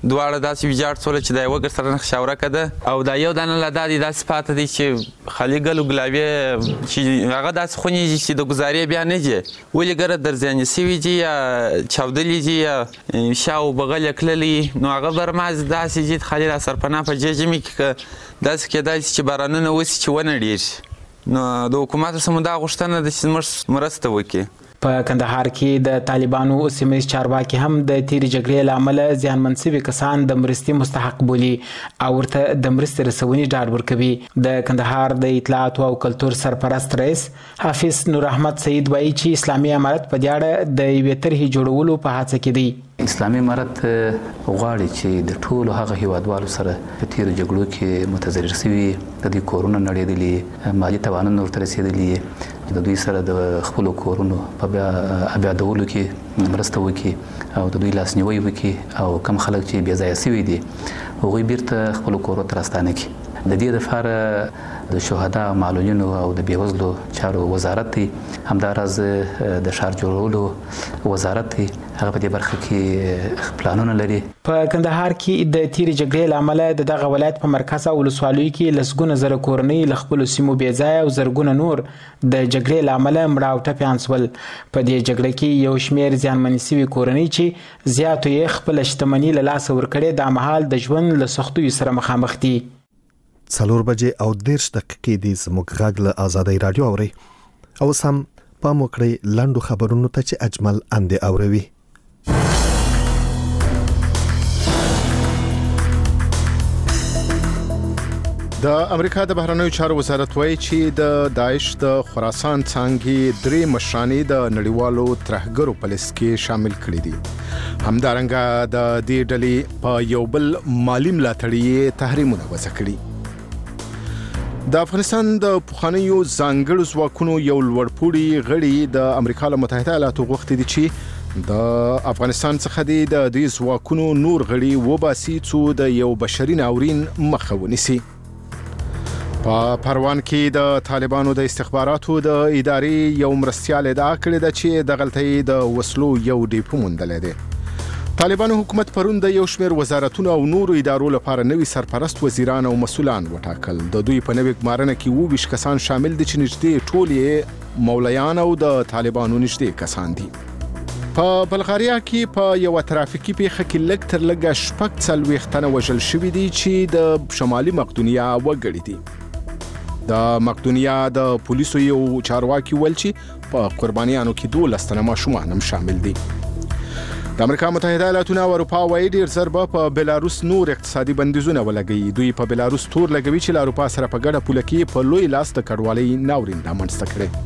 دواړه داسې ویجاړ شول چې د یو ګر سره نښاوره کده او دا یو دانه لا دادی داسې پاته دی چې خالي ګل او ګلابي چې هغه داسې خونی چې د گزارې بیا نه دي ولې ګره درځنی سوي دي یا چاودلې دي یا شاو بغل کړلې نو هغه برماز داسې چې خالي را سرپناه په جېجمي کې داسې کېدای چې بارانونه وسی چې ونه ډیر نو د حکومت سمدا غوښتنه د چې مرسته وکړي په کندهار کې د طالبانو سیمه‌ییز چارواکي هم د تیرې جګړې له امله زیانمن شوي کسان د مرستې مستحق بولي او ورته د مرستې رسونې ډاډ ورکوي. د کندهار د اطلاعات او کلتور سرپرست رئیس حافظ نور احمد سعید وایي چې اسلامي امارت په دې اړه د یوې طرحې جوړولو په هڅه کې دی. اسلامي امارت غواړي چې د ټولو هغه هیوادوالو سره په تیرو جګړو کې متضرر شوي د دوی کورونه نړېدلي مالي تاوانونه ورته رسېدلي د دوی سره د خپلو کورونو په آبادولو کې مرسته وکړي او د دوی لاسنیوی وکړي او کم خلک چې بې ځایه شوي دي هغوی بیرته خپلو کورو ته راستانه کړي. د دې لپاره د شهدا او معلولینو او د بېوزلو چارو وزارت دی همداراز د ښار جوړولو وزارت دی هغه په دې برخه کې پلانونه لري. په کندهار کې د تیرې جګړې له امله د دغه ولایت په مرکز او ولسوالیو کې لسګونه زره کورنۍ له خپلو سیمو بې ځایه او زرګونه نور د جګړې له امله مړه او ټپیان شول. په دې جګړه کې یو شمېر زیانمنې شوي کورنۍ چې زیاتو یې خپله شتمني له لاسه ورکړې دا مهال د ژوند له سختیو سره مخامخ دي. 4 بجې او 10 دقیقې دي زموږ غږ له آزادۍ رادیو اوري او سم پام وکړئ لاندو خبرونو ته چې اجمل اندې اوروي. د امریکا د بهرنیو چارو وزارت وایي چې د داعش د خراسان څانګې 3 مشرانې د نړیوالو ترهګرو په لیست کې شامل کړي دي. همدارنګه د دې ډلې په یو بل مالی ملاتړي تحریمونه وضع کړي. د افغانستان د پخوانیو ځانګړو ځواکونو یو لوړپوړي غړي د امریکا له متحده ایالاتو غوښتي دي چې د افغانستان څخه د دې ځواکونو نور غړي وباسي څو د یو بشري ناورین مخه ونیسي. په پروان کې د طالبانو د استخباراتو د ادارې یو مرستیال ادعا کړې ده چې د غلطۍ د وسلو یو ډیپو موندلی دی. طالبانو حکومت پرون د یو شمېر وزارتونو او نورو ادارو لپاره نوي سرپرست وزیران او مسؤلان وټاکل. د دوی په نوې ګمارنه کې 20 کسان شامل دي چې نږدې ټول یې مولیان او د طالبانو نږدې کسان دي. په بلغاریا کې په یو ترافیکي پیښه کې لږ تر لږه 40 تنه وژل شوي دي چې د شمالي مقدونیا وګړي دي. د مقدونیا د پولیسو یو چارواکي ول چې په قربانیانو کې 12 تنه ماشومان هم شامل دي. د امریکا متحده ایالاتو او اروپا وايي ډیر زر په بلاروس نور اقتصادي بندیزونه ولګي. دوی په بلاروس تور لګوي چې له اروپا سره په ګډه پوله کې په لوی لاس د کډوالۍ ناورین رامنځته کړي.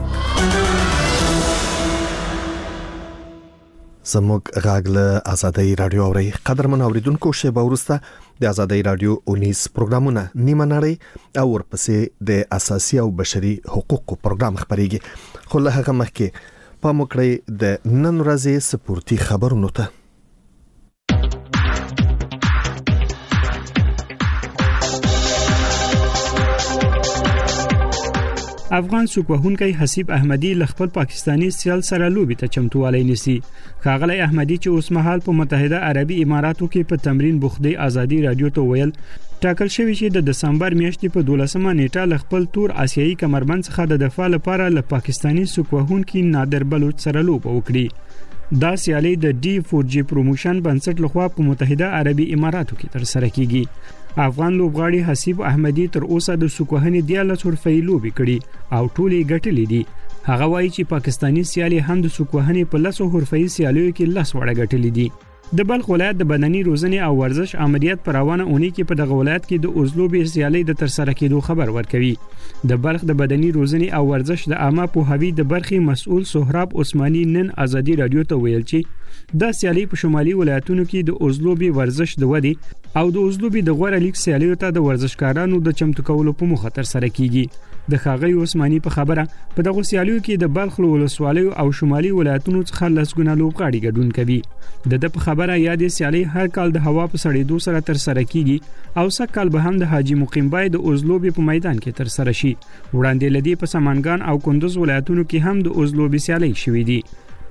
زموږ غږ له آزادۍ رادیو اوري قدرمن اوریدونکو شیبه وروسته د آزادۍ رادیو 19 پروګرامونه نیمه نړۍ او ورپسې د اساسي او بشري حقوقو پروګرام خبريږي. خو له هغه مخکې پام وکړئ د نن ورځې سپورتي خبرونو ته. افغان سوکوهونکی حسیب احمدی لخپل پاکستانی سیال سره لوبي ته چمتووالی نیسي. ښاغلی احمدی چې اوس مهال په متحده عربي اماراتو کې په تمرین بوخت دی آزادي رادیو ته ویل ټاکل شوی چې د دسمبر میاشتې په 12مه نیټه لخپل تور آسیایي کمربند څخه د دفاع لپاره له پاکستانی سوکوهونکی نادر بلوچ سره لوب وکړي. دا سیالي د D4G پروموشن بنسټ لخوا په متحده عربي اماراتو کې تر سره کیږي. افغان لوبغاړي حسیب احمدی تر اوسه د سوکوهنې 14 حرفې لوبي کړي او ټولې ګټلې دي. هغه وایي چې پاکستانی سیالي هم د سوکوهنې په 10 حرفې سیالیو کې 10 وړه ګټلې دي. د بلخ ولایت د بدني روزنې او ورزش عملیات پر روانه اونۍ کې په دغه ولایت کې د اوزلوبي سیالي د تر سره کېدو خبر ورکوي. د بلخ د بدني روزنې او ورزش د عامه پوهاوي د برخې مسؤل سهراب عثماني نن آزادي رادیو ته ویل چې دا سیالي په شمالي ولایتونو کې د اوزلوبي ورزش د ودی او د اوزلوبي د غوړه لیګ سیالیو ته د ورزشکارانو د چمتو کولو په موخه تر سره کیږي. د ښاغلي عثماني په خبره په دغه سیالیو کې د بلخ ولسوالیو او شمالي ولایتونو څخه لسګونه لوبغاړي ګډون کوي. د په خبره یادې سیالي هر کال د هوا په سړېدو سره تر سره کیږي او سږ کال به هم د حاجی مقیم بای د اوزلوبي په میدان کې تر سره شي. وړاندې لدی په سمنګان او کندوز ولایتونو کې هم د اوزلوبي سیالي شوې دي.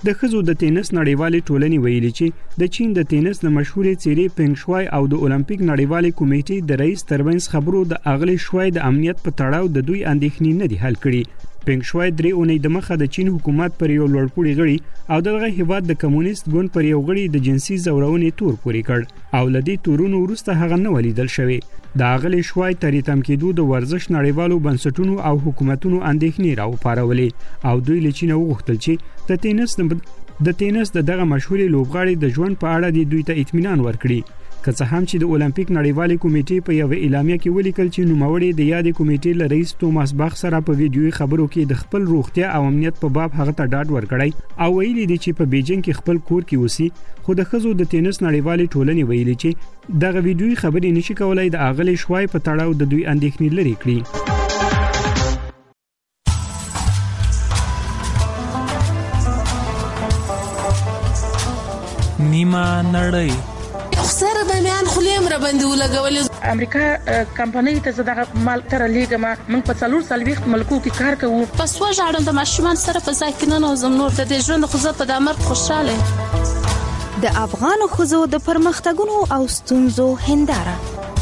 د خزو د تینس نړیوالې ټولنې ویلي چې د چین د تینس د مشهورې څیرې پنګ شوای او د اولمپیک نړیوالې کمیټې د رئیس ترمنځ خبرو د اغلی شوای د امنیت په تړاو د دوی اندېښنې نه دي حل کړي. پنګ شوای 3 اونۍ د مخه د چین حکومت پر یو لوړپوړي غړي او دغه هیواد د کمونیست ګوند پر یو غړي د جنسي زورونې تور پوري کړ او لدی تورونو وروسته هغه نه ولیدل شوی. د اغلی شوای تری تم کېدو د ورزش نړیوالو بنسټونو او حکومتونو اندېښنې راوپارولې او دوی له چین وغوښتل چې د تینس دغه مشهوري لوبغاړي د ژوند په اړه د دوی ته اطمینان ورکړي. که څه هم چې د اولمپیک نړیوالې کمیټې په یو اعلامیه کې ولیکل چې نوموړی د یادې کمیټې له رئیس توماس باخ سره په ویډیوي خبرو کې د خپل روغتیا او امنیت په باب هغه ته ډاډ ورکړی او ویلي دی چې په بیجینګ کې خپل کور کې اوسي. خو د خزو د تینس نړیوالې ټولنې ویلي چې دغه ویډیوي خبرې نشي کولای د اغلی شوای په تړاو د دوی اندېښنې لري کړي. نیمه نړۍ سره د میان خلیم را باندې ولګولې. امریکا کمپنۍ ته زړه مال تر لیګما موږ په 4 ملکو کې کار کوو. پس وژاړم د ماشومان سره په ځای کې نه نوزم نور د ژوند خو زه په دمر خوشاله. د افغان خزو د پرمختګونو او ستونزو هنداره.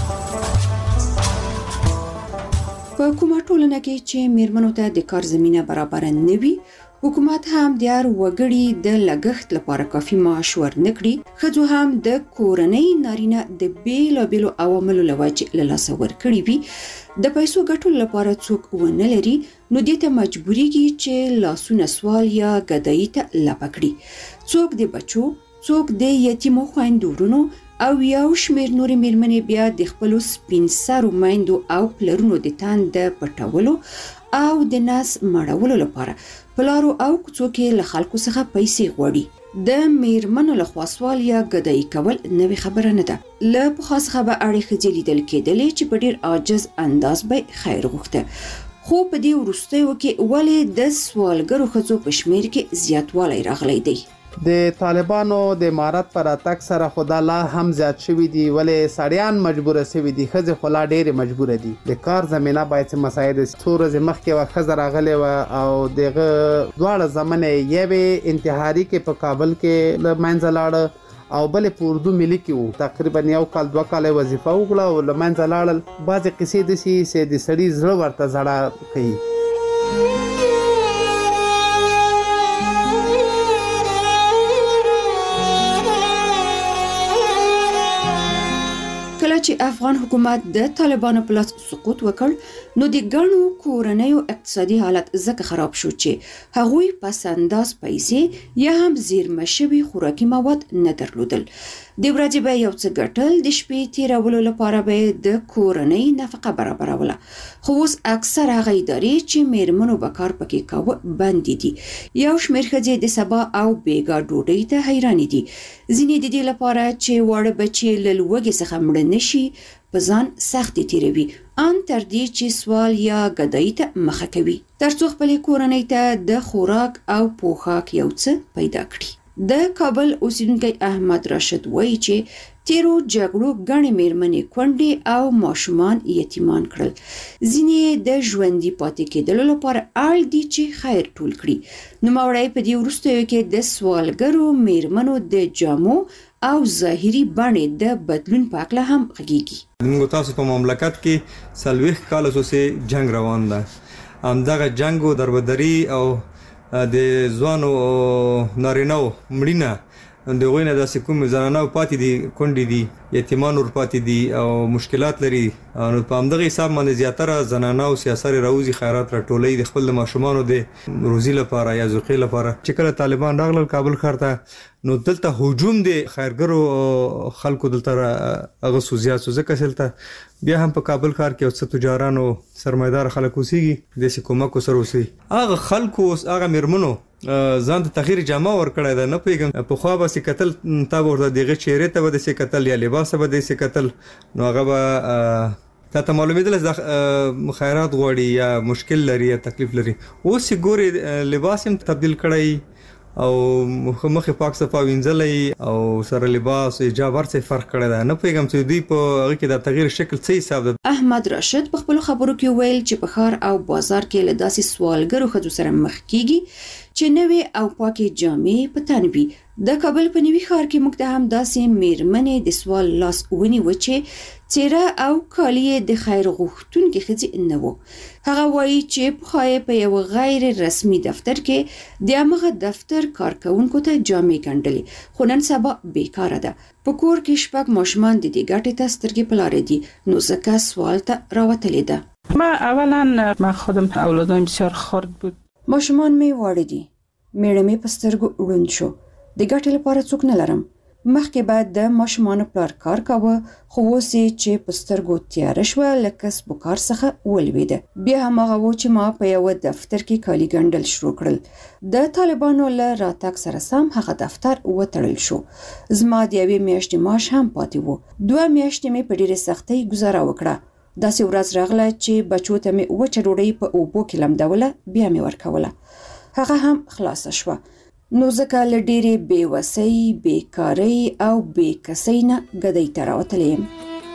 په کومه ټولنه کې چې میرمنو ته د کار زمينه برابر نه وي حکومت هم د وګړي د لګښت لپاره کافي معاش ورنکړي. خځو هم د کورنۍ نارینه د بیلابیلو عواملو لوجه له لاسه ورکړي وي د پیسو ګټلو لپاره څوک ونه لري نو دې ته مجبوريږي چې لاسونه سوال یا ګدایي ته لپکړي. څوک د بچو څوک د یتیمو خویندورونو او یو شمیر نورې میرمنې بیا د خپل سپین سرو میندو او پلرونو د تان د پټولو او د ناس مړولو لپاره پلارو او کوڅو کې له خلکو څخه پیسې غواړي. د میرمنو له خواصوال یا ګدایي کول نوې خبره نه ده. له پخوا څخه به اړې ښځې لیدل کېدلې چې په ډېر عاجز انداز به خیر غوښته. خو په دې وروستیو کې ولې د سوالګرو ښځو په شمیر کې زیاتوالی راغلی دی. د طالبانو د امارت پر اتک سره خدا لا هم زیات شوی دی ولې سړیان مجبور شوی دي خځه خلا ډېر مجبور دي د کار زمينه باید مساعد څور ز مخکې وا خزر غلې وا او دغه دواړه زمانه یې انتحاري کې په کابل کې ل منځلاړ او بل په اردو ملي کې تقریبا یو کال 2 کال وظیفه وکړه او ل منځلاړ بعضی قصې د سي د سړي زړه ورته زړه کوي. کله چې افغان حکومت د طالبانو په لاس سقوط وکړ نو د ګڼو کورنیو اقتصادي حالت زکه خراب شو چې هغوی پس انداز پیسې یا هم زیرمه شوي خوراکي مواد نه درلودل. د ورځې به یو څه ګټل د شپې تیرولو لپاره به د کورنۍ نفقه برابروله. خو اوس اکثر هغه ادارې چې میرمنو به کار پکې کاوه بند دي. یو شمېر ښځې د سبا او بیګا ډوډۍ ته حیرانې دي. ځینې د دې لپاره چې واړه بچي له لوږې څخه مړه نشي په ځان سختې تیروي ان تر دې چې سوال یا ګدایي ته مخه کوي ترڅو خپل کورنۍ ته د خوراک او پوښاک یو څه پیدا کړي. د کابل اوسیدونکی احمد راشد وایي چې تیرو جګړو غړي میرمنې کونډې او ماشومان یتیمان کړل. ځینې د ژوندۍ پاتې کېدلو لپاره اړ دي چې خیر ټول کړي. نو ماوړی په دې وروستیو کې د سوالګرو میرمنو د جامو او ظاهري بڼې د بدلون په اړه هم غږیږي. موږ تاسو په مملکت کې سلويخ کال اوسه جنگ روان ده. همدغه جنگ او دربدري او د ځوانو نارینو مړینه د غوینه د کوم زنانو پاتې دي کونډې دي یتیمان ور پاتې دي او مشکلات لري. نو په همدغه حساب باندې زیاتره زنانو سیاسي راوځي خیرات راټولې د خپل ماشومانو د روزي لپاره یا ذوقي لپاره. چې کله طالبان راغلل کابل ښار ته نو دلته هجوم د خیرګرو خلکو دلته هغه سوزیات ځکه سلته بیا هم په کابل ښار کې اوس تجارانو سرمایدار خلک اوسېږي د حکومت سره اوسي هغه خلکو هغه میرمنو ځان ته تغییر جامه ورکړی ده. نه پیګم په خو به سکتل تا ورته دغه چیرې ته به سکتل یا لباس به د سکتل نو هغه به ته معلومېدل د خیرات غوړي یا مشکل لري یا تکلیف لري. اوس ګوري لباس هم تبدیل کړی او مخه پاک صفا وینځلې او سره لباس حجاب ورڅ فرق کړی ده. نه پیغام چې دوی په هغه کې د تغییر شکل څه حساب ده. احمد راشد په خپل خبرو کې ویل چې په ښار او بازار کې له داسې سوالګرو خځو سره مخ کیږي چې نوې او پاکې جامې په تن وي. د کابل په نوي ښار کې موږ ته هم داسې میرمنې د سوال لاس ونیوه چې څېره او کالي د خیر غوښتونکې ښځې نه وو. هغه وایي چې پخوا په یو غیر رسمي دفتر کې د همغه دفتر کارکوونکو ته جامې ګنډلې، خو نن سبا بیکاره ده. په کور کې 6 ماشومان د دې ګټې ته سترګې په لارې دي، نو ځکه سوال ته راوتلې ده. ما اولا خودم اولادم بسیار خرد بود. ماشومان می واړه دي، میړه می په سترګو ړوند شو. د ګټې لپاره څوک نه لرم. مخکې بعد د ماشومانو پلار کار کاوه، خو اوس یې چې په سترګو تیاره شوه له کسب و کار څخه ولوېده. بیا هماغه و چې ما په یوه دفتر کې کالي ګنډل شروع کړل. د طالبانو له راتګ سره سم هغه دفتر وتړل شو. زما د یوې میاشتې معاش هم پاتې و. 2 میاشتې مې په ډېرې سختۍ ګزاره وکړه. داسې ورځ راغله چې بچو ته مې وچه ډوډۍ په اوبو کې لمدوله، بیا مې ورکوله. هغه هم خلاصه شوه. نو ځکه له ډېرې بېوسۍ، بیکارۍ او بېکسۍ نه ګدۍ ته راوتلی یم.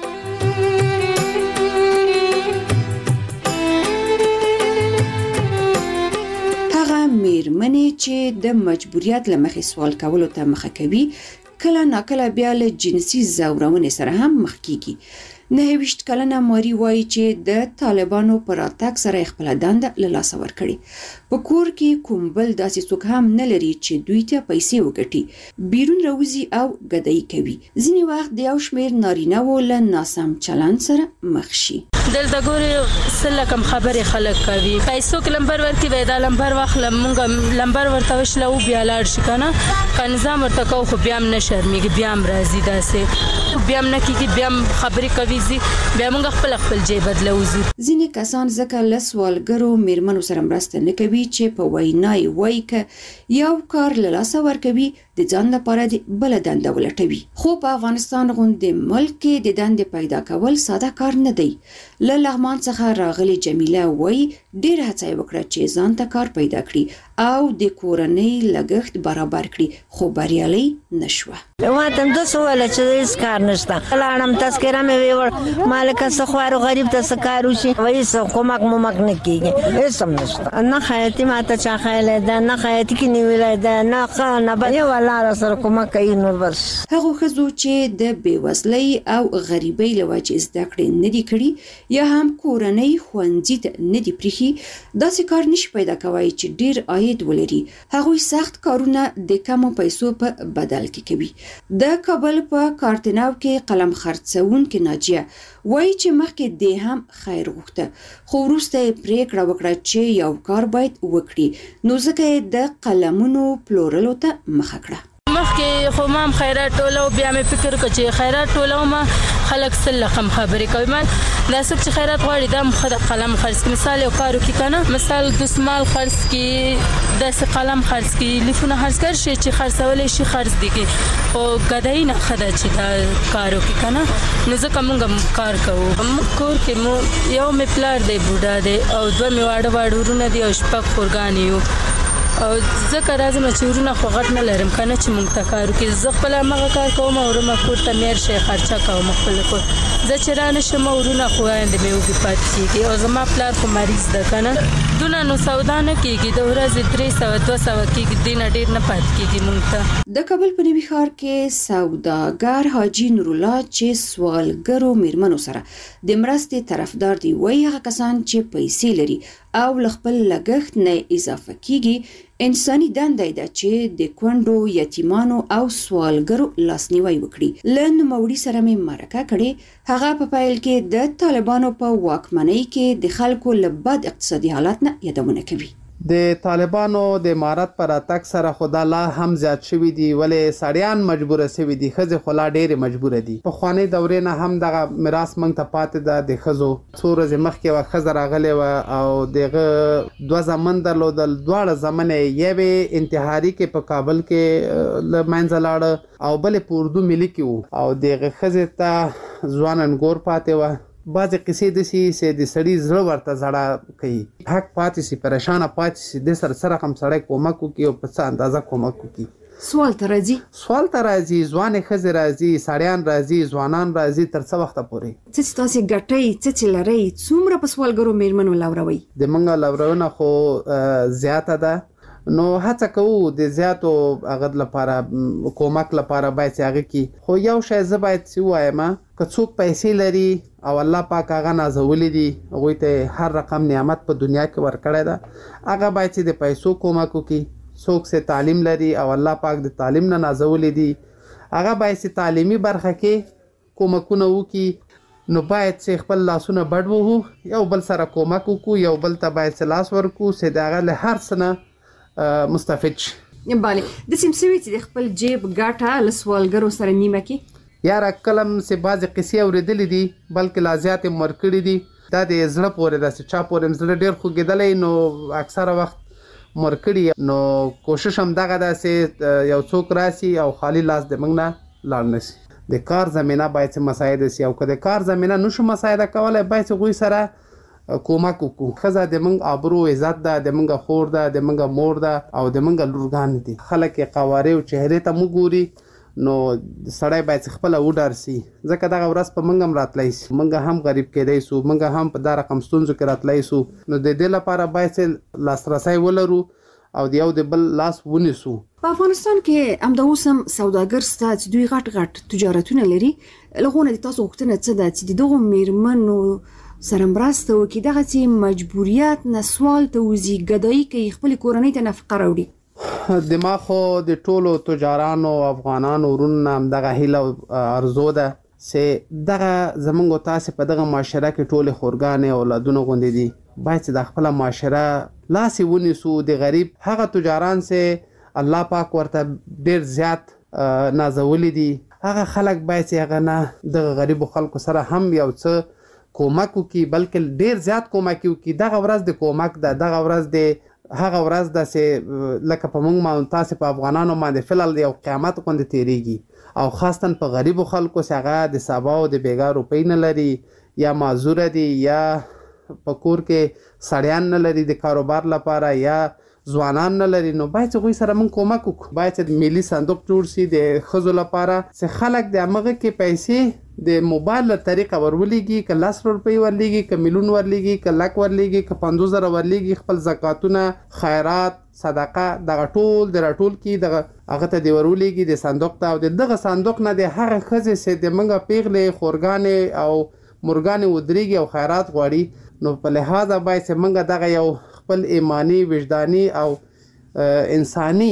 هغه میرمنې چې د مجبوریت له مخې سوال کولو ته مخه کوي، کله ناکله بیا له جنسي ځورونې سره هم مخ کیږي. 29 کلنه ماري وایي چې د طالبانو پر راتګ سره خپل دنده له لاسه ورکړي. په کور کې کوم بل داسې څوک هم نه لري چې دوی ته پیسې وګټي، بیرون راوځي او ګدۍ کوي. ځینې وخت د یو شمېر نارینه‌وو له ناسم چلند سره مخ شي. دلته ګورې سل کم خبرې خلک کوي، پیسو کې لمبر ورکړي وای دا لمبر واخله، مونږ لمبر ورته وشله او بیا لاړ شي کنه، که نظام ورته کوو خو بیا هم نه شرمېږي، بیا هم راځي داسې، بیا هم نه کېږي، بیا هم خبرې کوي، بیا موږ خپل جیب بدلوزو. ځینې کسان ځکه له سوالګرو میرمنو سره مرسته نه کوي چې په وینا یې وایي که یو کار له لاسه ورکوي د ځان لپاره د بله دنده ولټوي. خو په افغانستان غوندې ملک کې د دندې پیدا کول ساده کار نه دی. له لغمان څخه راغلې جمیله وایي ډېره هڅه یې وکړه چې ځان ته کار پیدا کړي او د کورنۍ لګښت برابر کړي، خو بریالۍ نه شوه. ما ته همداسې وویله چې هېڅ کار نشته. لاړم تذکره مې ویوړ، ما لکه څه خوارو غریب ته څه کار وشي، هېڅ کومک مومک نه کېږي، هېڅ هم نشته. نه خیاطي ما ته چا ښیلی ده، نه خیاطي کې نیولی ده، نه ښه نه بد، یو الله راسره کومک کوي نور بس. هغو ښځو چې د بېوزلۍ او غریبۍ له وجې زده کړې نه دي کړي یا هم کورنۍ ښوونځي ته نه دي پرېښي، داسې کار نشي پیدا کوی چې ډېر عاید ولري. هغوی سخت کارونه د کمو پیسو په بدل کې کوي. د کابل په کارتناو کې قلم خرڅونکې ناجیه وایي چې مخکې دې هم خیر غوښته، خو وروسته یې پرېکړه وکړه چې یو کار باید وکړي، نو ځکه یې د قلمونو پلورلو ته مخه کړه. مخکې خو ما هم خیرات ټولو، بیا مې فکر وکړ چې خیرات ټولوم خلک سل رقم خبرې کوي. ما دا څوک چې خیرات غواړي دا هم ښه قلم خرڅ کړي، مثال یو کار وکړي که نه، مثال دستمال خرڅ کړي، داسې قلم خرڅ کړي، لیفونه خرڅ کړي، شی چې خرڅولی شي خرڅ دي کړي، خو ګدایي نه ښه ده چې دا کار وکړي که نه، نو ځکه موږ هم کار کوو. موږ کور کې مو یو مې پلار دی بوډا دی او 2 مې واړه ورونه دي او 6 خورګانې یو، او ځکه راځم چې ورونه خو غټ نه لرم که نه چې موږ ته کار وکړي. زه خپله همغه کار کوم او ورومه کور ته میر شی خرچه کوم خپل کور، زه چې را نه شم ورونه خو آینده مې وږي پاتې کېږي، او زما پلار خو مریض ده که نه، دونه نو سودا نه کېږي، د ورځې 300-200 کېږي، دې نه ډېر نه پاتې کېږي موږ ته. د کابل په نوي ښار کې سوداګر حاجي نورالله چې سوالګرو میرمنو سره د مرستې طرفدار دی، وایي هغه کسان چې پیسې لري او له خپل لګښت نه اضافه کېږي، انساني دنده ده چې د کونډو، یتیمانو او سوالګرو لاسنیوی وکړي. له نوموړي سره مې مرکه کړې. هغه په پیل کې د طالبانو په واکمنۍ کې د خلکو له بد اقتصادي حالت نه یادونه کوي. د طالبانو د امارت پر راتګ سره خدا لا هم زیات شوي دي، ولې سړیان مجبوره شوي دي، ښځې خو لا ډېرې مجبوره دي. پخوانۍ دورې نه هم دغه میراث موږ ته پاتې ده. د ښځو څو ورځې مخکې یوه ښځه راغلې وه او د هغه 2 زامن درلودل، دواړه زامن یې یوې انتحاري کې په کابل کې له منځه لاړه او بلې په اردو ملي کې وو، او د هغې ښځې ته ځوان انګور پاتې وه. بعضې قصې داسې چې د سړي زړه ورته زړه کوي، حق پاتې شي، پریشانه پاتې شي، دې سره څه رقم سړی کومک وکړي او په څه اندازه کومک وکړي. سوال ته راځي، ځوانې ښځې راځي، سړیان راځي، ځوانان راځي، تر څه وخته پورې څه چې تاسې ګټئ، څه چې لرئ، څومره په سوالګرو میرمنو لوروئ؟ د موږ لورونه خو زیاته ده، نو هڅه کوو د زیاتو هغه لپاره کومک لپاره باید هغه کی خو یو شی زه باید سی وایم که څوک پیسې لري او الله پاک هغه نازولې دي هغوی ته هر رقم نعمت په دنیا کې ورکړی ده هغه باید چې د پیسو کومک وکړي. څوک چې تعلیم لري او الله پاک د تعلیم نه نازولې دي هغه باید چې تعلیمي برخه کې کومکونه وکړي. نو باید چې خپل لاسونه بډ وهو یو بل سره کومک وکړو یو بل ته باید چې لاس ورکړو چې د هغه له هر څه نه مستفید شي. بله د سیمسوي چې د خپل جیب ګاټه له سوالګرو سره نیمه کې یاره کلم چې بعضې قصې اورېدلې دي بلکې لا زیاتې مو ورکړي دي دا د زړه پورې ده چې چا پورې زړه ډېر خوږېدلی نو اکثره وخت مو ورکړي. نو کوشش هم دغه ده چې یو څوک راسي او خالي لاس د موږ نه لاړ نه شي. د کار زمینه باید چې مساعده شي او که د کار زمینه نشو مساعده کولی باید چې هغوی سره کومک وکړو. ښځه د موږ آبرو عزت ده د موږ خور ده د موږ مور ده او د موږ لورګانې دي. خلک یې قوارې او چهرې ته مو ګوري نو سړی باید چې خپله وډار سي ځکه دغه ورځ په موږ هم راتلی سي موږ هم غریب کیدی سو موږ هم په دا رقم ستونزو کې راتلی سو. نو د دې لپاره باید چې لاسرسی ولرو او د یو د بل لاس ونیسو. په افغانستان کې همدا اوس هم سوداګر ستا چې دوی غټ تجارتونه لري لغونه د تاسو غوښتنه څه ده چې د دغو میرمنو سره مرسته وکړي دغسې مجبوریت نه سوال ته وځي ګدایي کوي خپلې کورنۍ ته نفقه راوړي. د ما خو د ټولو تجارانو افغانانو ورونو نه همدغه هیله او ارزو ده چې دغه زموږ تاسې په دغه معاشره کې ټولې خورګانې اولادونه غوندې دي باید چې د خپله معاشره لاس ونیسو. د غریب هغه تجاران چې الله پاک ورته ډیر زیات نازولی دي هغه خلک باید چې هغه نه د غریبو خلکو سره هم یو څه کومک وکړي بلکې ډیر زیات کومک وکړي. دغه ورځ د کومک ده دغه ورځ د هغه ورځ ده چې لکه په موږ تاسې په افغانانو باندې فلل یو قیامت غوندې تیریږي او خاصتا په غریبو خلکو چې هغه د سبا او د بیګا روپۍ نه لري یا معذوره دي یا په کور کې سړیان نه لري د کاروبار لپاره یا ځوانان نه لري نو باید چې هغوی سره موږ کومک وکړو. باید چې ملي صندوق جوړ شي د ښځو لپاره چې خلک د همغه کې پیسې د موبایل له طریقه ورولېږي که 10 روپۍ ورلېږي که میلیون ورلېږي که لک ورلېږي که 50,000 ورلېږي خپل زکاتونه خیرات صدقه دغه ټول د راټول کړي دغه هغه ته د ورولېږي د صندوق ته او دغه صندوق نه د هغه ښځې چې د موږ پیغلې خورګانې او مرګانې ودرېږي او خیرات غواړي نو په لحاظه باید چې موږ دغه یو خپل ایمانی وجدانی او انساني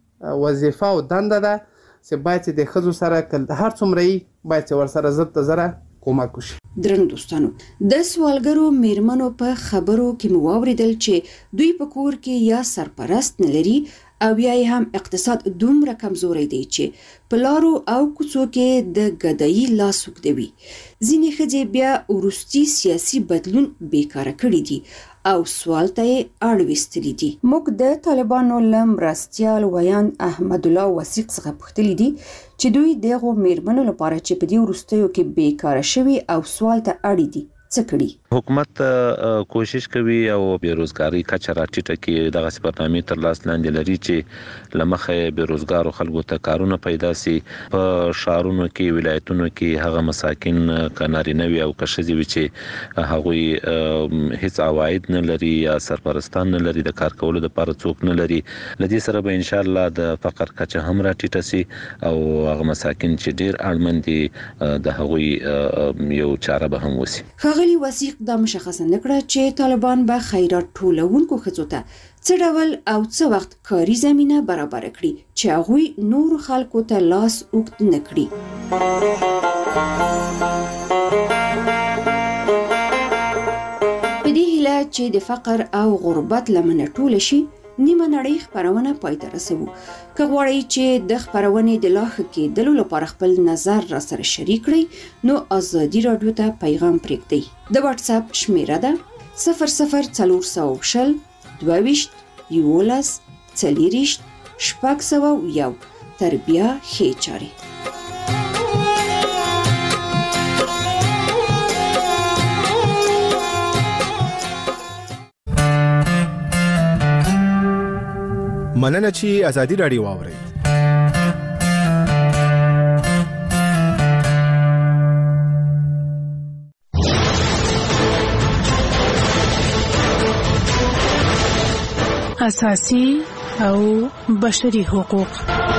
وظیفه او دنده ده چې باید چې د ښځو سره هر څومره یي باید چې ورسره زر ته زره کومک وشي. درنو دوستانو د سوالګرو میرمنو په خبرو کې مو واوریدل چې دوی په کور کې یا سرپرست نه لري او یا هم اقتصاد دومره کمزوری دی چې په لارو او کوڅو کې د ګدایي لاس اوږدوي. ځینې ښځې بیا وروستي سیاسي بدلون بیکاره کړي دي او سوال ته یې اړویستلي دي. موږ د طالبانو له مرستیال ویاند احمد الله وثیق څخه پوښتلي دي چې دوی دغو میرمنو لپاره چې په دې وروستیو کې بیکاره شوي او سوال ته اړ دي څه کړي. حکومت کوشش کوي او بیروزګاری کچه راټیټه کړي دغه برنامې تر لاس لاندې لري چې لمخه بیروزګارو خلکو ته کارونه پیدا سي. په شهرونو کې ولایتونو کې هغه مساکین کناري نوي او کشزي وي چې هغوی هیڅ عواید نه لري یا سرپرستان نه لري د کار کولو لپاره څوک نه لري. لدې سره به ان شاء الله د فقر کچه هم راټیټه سي او هغه مساکین چې ډیر اړمن دي د هغوی یو چاره به هم وسی. ښاغلي وثیق دا مشخصه نکړه چې طالبان به خیرات ټولونکو ښځو ته څه ډول او څه وخت کاري زمینه برابر کړي چې هغوی نور خلکو ته لاس اوږد نه کړي. په دې هیله چې د فقر او غربت لمنه ټوله شي نیمه نړۍ خپرونه پای ته رسوو. که غواړئ چې د خپرونې د لا ښه کېدلو لپاره خپل نظر را سره شریک کړئ نو ازادي راډیو ته پیغام پرېږدئ. د واتس اپ شمیره ده 00420 22 11 40 601 تر بیا ښې چارې. مننه چې ازادي راډیو واورئ. اساسي او بشري حقوق.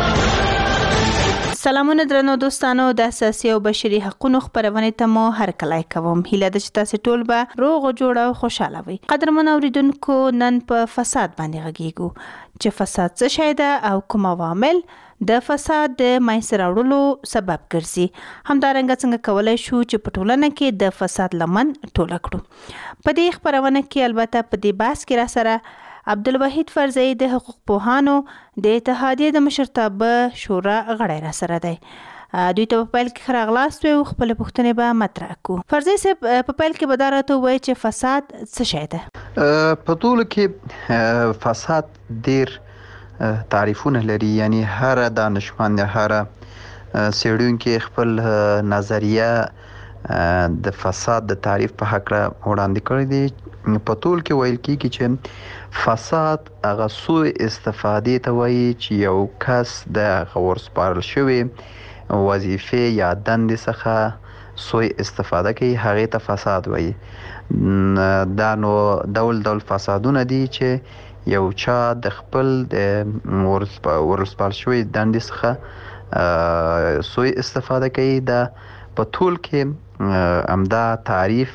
سلامونه درنو دوستانو، د اساسي او بشري حقوقو خبرونه ته مو هرکلی کوم. هیله ده چې تاسو ټول به روغ جوړ او خوشاله وي. قدرمن اوریدونکو، نن په فساد باندې غږیږو چې فساد څه شی ده او کوم عوامل د فساد د منځته راوړلو سبب ګرځي. همدارنګه څنګه کولای شو چې په ټولنه کې د فساد لمن ټوله کړو. په دې خبرونه کې البته په دې بحث کې را سره عبدالوحید فرزی د حقوق پوهانو د اتحادیې د مشرتابه شورا غړی را سره دی. دوی ته په پیل کې ښه راغلاست او خپل پوښتنې به مطرح کړو. فرزی صاحب، په پیل کې به دا راته ووایي چې فساد څه شی ده؟ په ټوله کې فساد ډېر تعریفونه لري. یعنی هر دانشمند یا هر څېړونکی خپل نظریه د فساد د تعریف په هکله وړاندې کړی دی. په ټول کې ویل کېږي چې فساد هغه سوء استفادې ته وایي چې یو کس د ورسپارل شوی وظیفې یا دندې څخه سوء استفاده کوي، هغې ته فساد وایي. دا نو ډول فسادونه دي چې یو چا د خپل ورسپارل شوی دندې څخه سوء استفاده کوي. دا په ټول کې همدا تعریف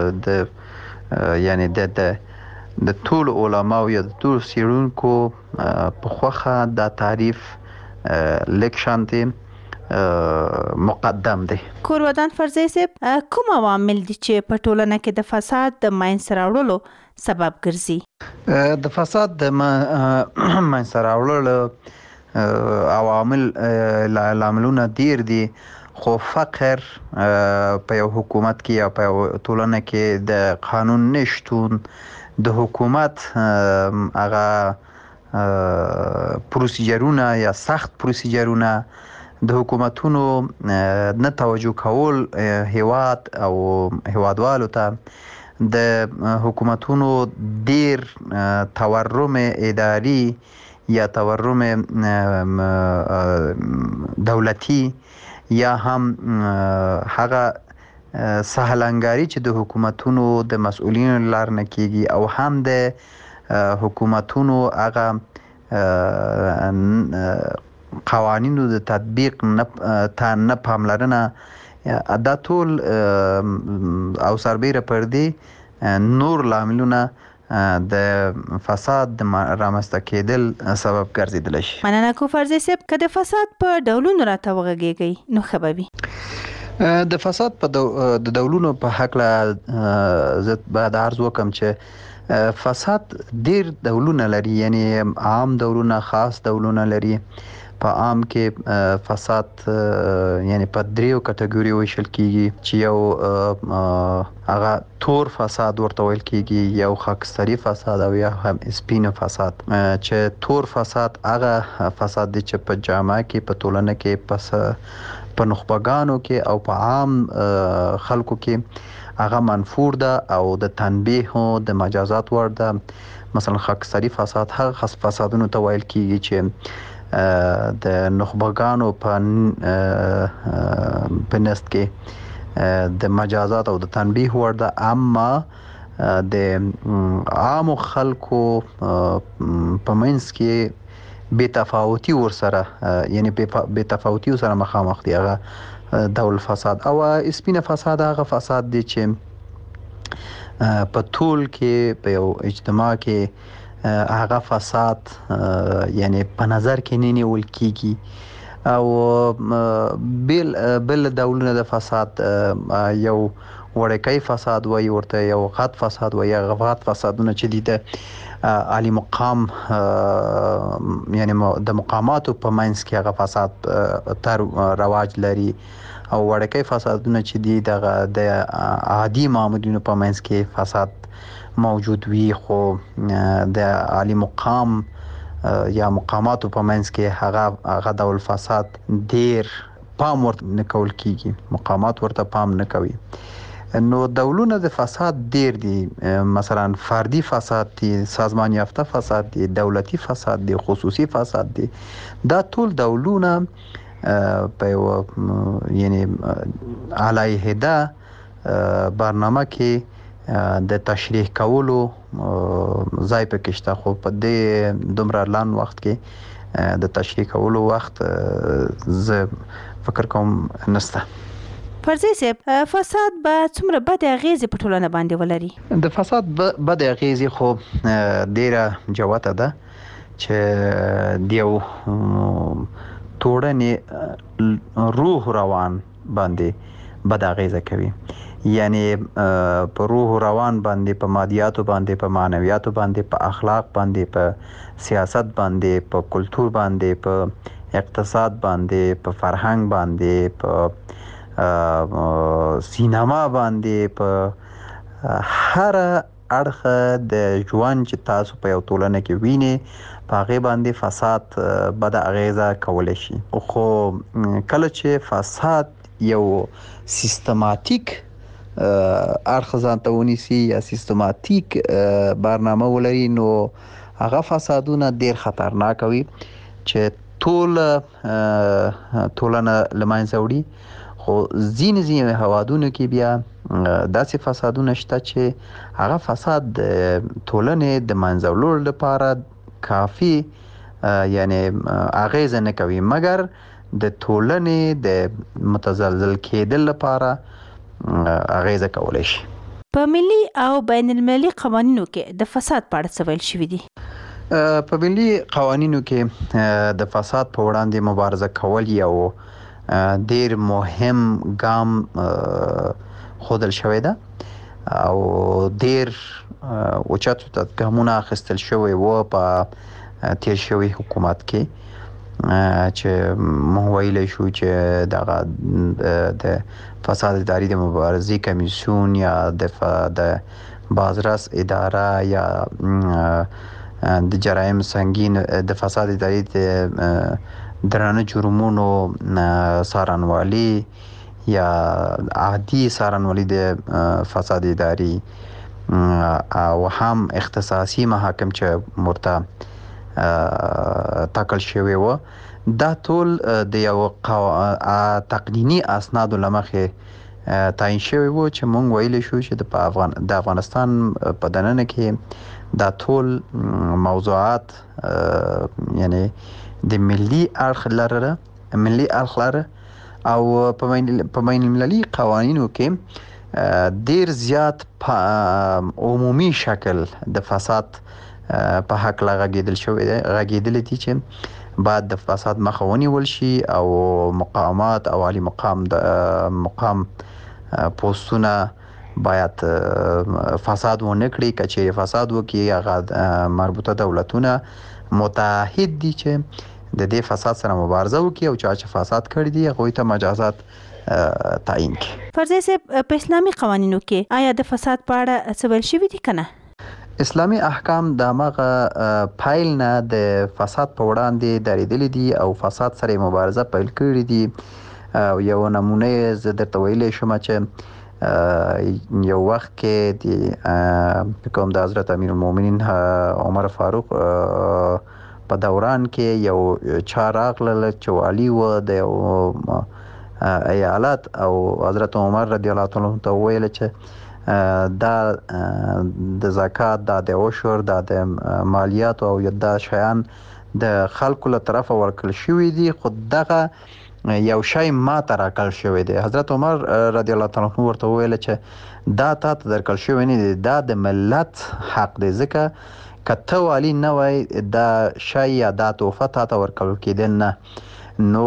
یعنی د ټول علماو یا د ټول څېړونکو په خوښه دا تعریف لږ شانتې مقدم دی. کورودان فرزی صاحب، کوم عوامل دي چې په ټولنه کې د فساد د منځته راوړلو سبب ګرځي؟ د فساد د منځته راوړلو لاملونه ډېر دي، خو فقر په یو حکومت کې یا په یو ټولنه کې د قانون نشتون، د حکومت هغه پروسیجرونه یا سخت پروسیجرونه، د حکومتونو نه توجه کول هیواد او هیوادوالو ته، د حکومتونو ډیر تورم اداري یا تورم دولتي یا هم هغه سهلنګاري چې د حکومتونو د مسؤلینو لار نه کیږي او هم د حکومتونو هغه قوانینو د تطبیق نه پاملرنه، دا ټول او سربیره پر دې نور لاملونه د فساد د رامنځته کېدل سبب ګرځېدلی شي. مننه کو فرزی صاحب، که د فساد په ډولونو راته وغږیږئ نو ښه به وي. د فساد په د ډولونو په هکله زه باید عرض وکړم چې فساد ډېر ډولونه لري. یعنی عام ډولونه، خاص ډولونه لري. په عام کې فساد یعنی په دریو کټګوریو ویشل کیږي چې یو هغه تور فساد ورته ویل کیږي، یو خاکستري فساد او یا هم سپین فساد. چې تور فساد هغه فساد دی چې په جامعه کې، په ټولنه کې، په نخبګانو کې او په عام خلکو کې هغه منفور ده او د تنبیه او د مجازات وړ ده. مثلا خاکستري فساد هغه فسادونو ته ویل کیږي چې د نخبګانو په نست کې د مجازات او د تنبیه وړ ده، اما د عامو خلکو په منځ کې بې تفاوتي ورسره، یعنی بې تفاوتي ورسره مخامخ دي. هغه ډول فساد. او سپینه فساد هغه فساد دی چې په ټول کې په یو اجتماع کې هغه فساد یعنی په نظر کې نه نیول کیږي. او بل ډولونه د فساد یو وړوکی فساد وایي ورته، یو غټ فساد وایي. هغه غټ فسادونه چې دي د عالی مقام یعنی د مقاماتو په منځ کې هغه فساد تر رواج لري، او وړوکی فسادونه چې دي د عادي معمولینو په منځ کې فساد موجود وي، خو د عالی مقام یا مقاماتو په منځ کې هغه ډول فساد ډیر پام ورته نه کول کیږي، مقامات ورته پام نه کوي. نو ډولونه د فساد ډیر دي. مثلا فردي فساد دي، سازمان یافته فساد دي، دولتي فساد دي، خصوصي فساد دي. دا ټول ډولونه په یعنی علیحده برنامه کې د تشریح کولو ځای پکې شته، خو په دې دومره لان وخت کې د تشریح کولو وخت زه فکر کوم نشته. فرضي صاحب، فساد به څومره بد اغیزې په ټولنه باندې ولري؟ د فساد بد اغیزې خو ډیره جوته ده چې دیو ټولنې روح روان باندې بد اغیزه کوي. یعنی په روح روان باندې، په مادیاتو باندې، په معنویاتو باندې، په اخلاق باندې، په سیاست باندې، په کلتور باندې، په اقتصاد باندې، په فرهنګ باندې، په سینما باندې، په هر اړخ د ژوند چې تاسو په یو ټولنه کې وینئ په هغې باندې فساد بد اغیزه کولی شي. خو کله چې فساد یو سیستماتیک اړخ ځان ته ونیسي یا سیستماتیک برنامه ولري، نو هغه فسادونه ډېر خطرناک وي چې ټول ټولنه له منځه وړي. خو ځینې هوادونو کې بیا داسې فسادونه شته چې هغه فساد د ټولنې د منځه وړلو لپاره کافي یعنی اغیزه نه کوي، مګر د ټولنې د متزلزل کېدل لپاره اغیزه کولی شي. په ملي او بین المللي قوانینو کې د فساد په اړه څه ویل شوي دي؟ په ملي قوانینو کې د فساد په وړاندې مبارزه کول یو ډیر مهم ګام خودل شوی ده او ډیر اوچت ګامونه اخیستل شوی و په تیر شوی حکومت کې چې موږ ویلی شو چې دغه د فساد اداري د مبارزې کمیسیون یا د بازرس اداره یا د جرایم سنگین د فساد اداري د درانه جرمونو څارنوالي یا عادي څارنوالي د فساد اداري او هم اختصاصي محاکم چې مرته ټاکل شوی و، دا ټول د یو تقنیني اسنادو له مخې تعیین شوی و چې موږ ویلی شو چې د افغانستان په دننه کې دا ټول موضوعات یعنی د ملي اړخ لره او په بین المللي قوانینو کې ډیر زیات عمومي شکل د فساد په حق غږیدل دي چې بعد د فساد مخه ونیول شي او مقامات او عالی مقام پوستونه باید فساد ونه کړي. که چیرې فساد وکړي هغه مربوطه دولتونه متحد دي چې د دې فساد سره مبارزه وکړي او چې فساد کړی دي هغوی ته مجازات تعیین کړي. فرضي صاحب، په اسلامي قوانینو کې آیا د فساد په اړه څه ویل شوي دي که نه؟ اسلامي احکام د هماغه پیل نه د فساد په وړاندې درېدلي دي او فساد سره مبارزه پیل کړي دي. یو نمونه زه درته ویلی شم چې یو وخت کې کوم د حضرت امیر المؤمنین عمر فاروق په دوران کې یو چا راغلل چې والي و د یو ایالت او حضرت عمر رضی الله تعالی ته ویل چې دا د زکات، دا د عشر، دا د مالیات او دا شیان د خلکو له طرفه ورکړل شوي دي، خو دغه یو شی ما ته راکړل شوی دی. حضرت عمر رضی الله تعالی عنه ورته ویل چې دا تا ته درکړل شوی نه دی، دا د ملت حق دی، ځکه که ته والی نه وای دا شی یا دا تحفه تا ته ورکړل کېدل نه. نو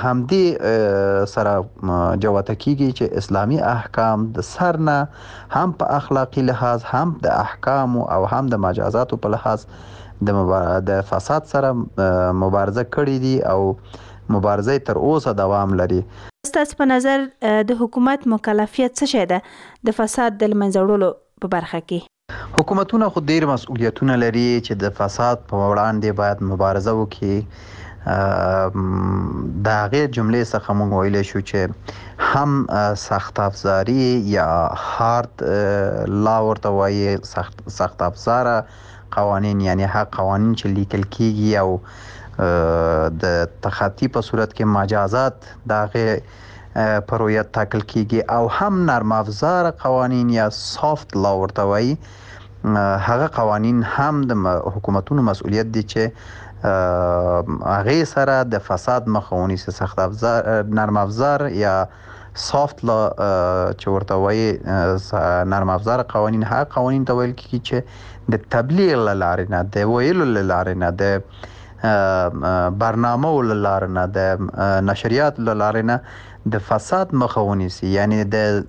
همدې سره جوته کیږي چې اسلامي احکام د سر نه هم په اخلاقی لحاظ، هم د احکام او هم د مجازاتو په لحاظ د فساد سره مبارزه کړې دي او مبارزه تر اوسه دوام لري. ستاسو په نظر د حکومت مکلفیت څه شی ده د فساد د منځه وړلو په برخه کې؟ حکومتونه خو ډیر مسؤلیتونه لري چې د فساد په وړاندې باید مبارزه وکړي. د هغې جملې څخه موږ ویلی شو چې هم سخت افزاري یا هارد لا ورته وایي، سخت افزاره قوانین یعنی هغه قوانین چې لیکل کیږي او د تخطي په صورت کې مجازات د هغې په رویت ټاکل کیږي، او هم نرم افزار قوانین یا سافت لا ورته وایي هغه قوانین هم د حکومتونو مسؤلیت دي چې هغه سره د فساد مخه ونیسي. سخت افزار، نرم افزار یا سافت لا چې ورته وایي نرم افزار قوانین، هغه قوانین ته ویل کیږي چې د تبلیغ له لارې نه، د ویلو له لارې نه، د برنامو له لارې نه، د نشریات له لارې نه د فساد مخه ونیسي. یعنی د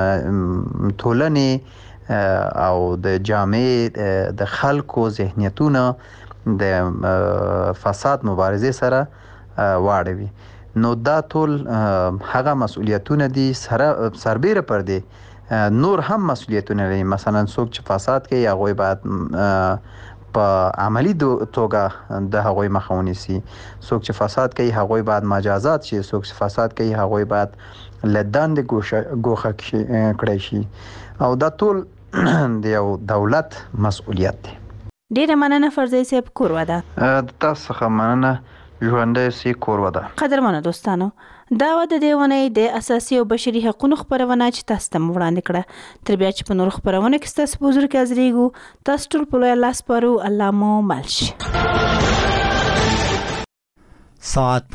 ټولنې او د جامعې د خلکو ذهنیتونه د فساد مبارزې سره واړوي. نو دا ټول هغه مسؤلیتونه دي، سربیره پر دي نور هم مسؤلیتونه لري. مثلا څوک چې فساد کوي هغوی باید په عملی توګه د هغوی مخه ونیسي. څوک چې فساد کوي هغوی باید مجازات شي. څوک چې فساد کوي هغوی باید له دندې ګوښه کړی شي. او دا ټول د یو دولت مسؤلیت دی. ډیره مننه فرزي صاحب، کور ودا. تاسو څخه مننه، ژوندۍ سي، کور ودا. قدرمنو دوستانو، دا و د دې د اساسي او بشري حقوقو خبرونه چې تاسو ته وړاندې کړه. تر بیا چې په نور خبرونه کې تاسو په حضور کې حاضرېږو، تاسو ټول په الله سپارو. الله مو مل شي. ساعت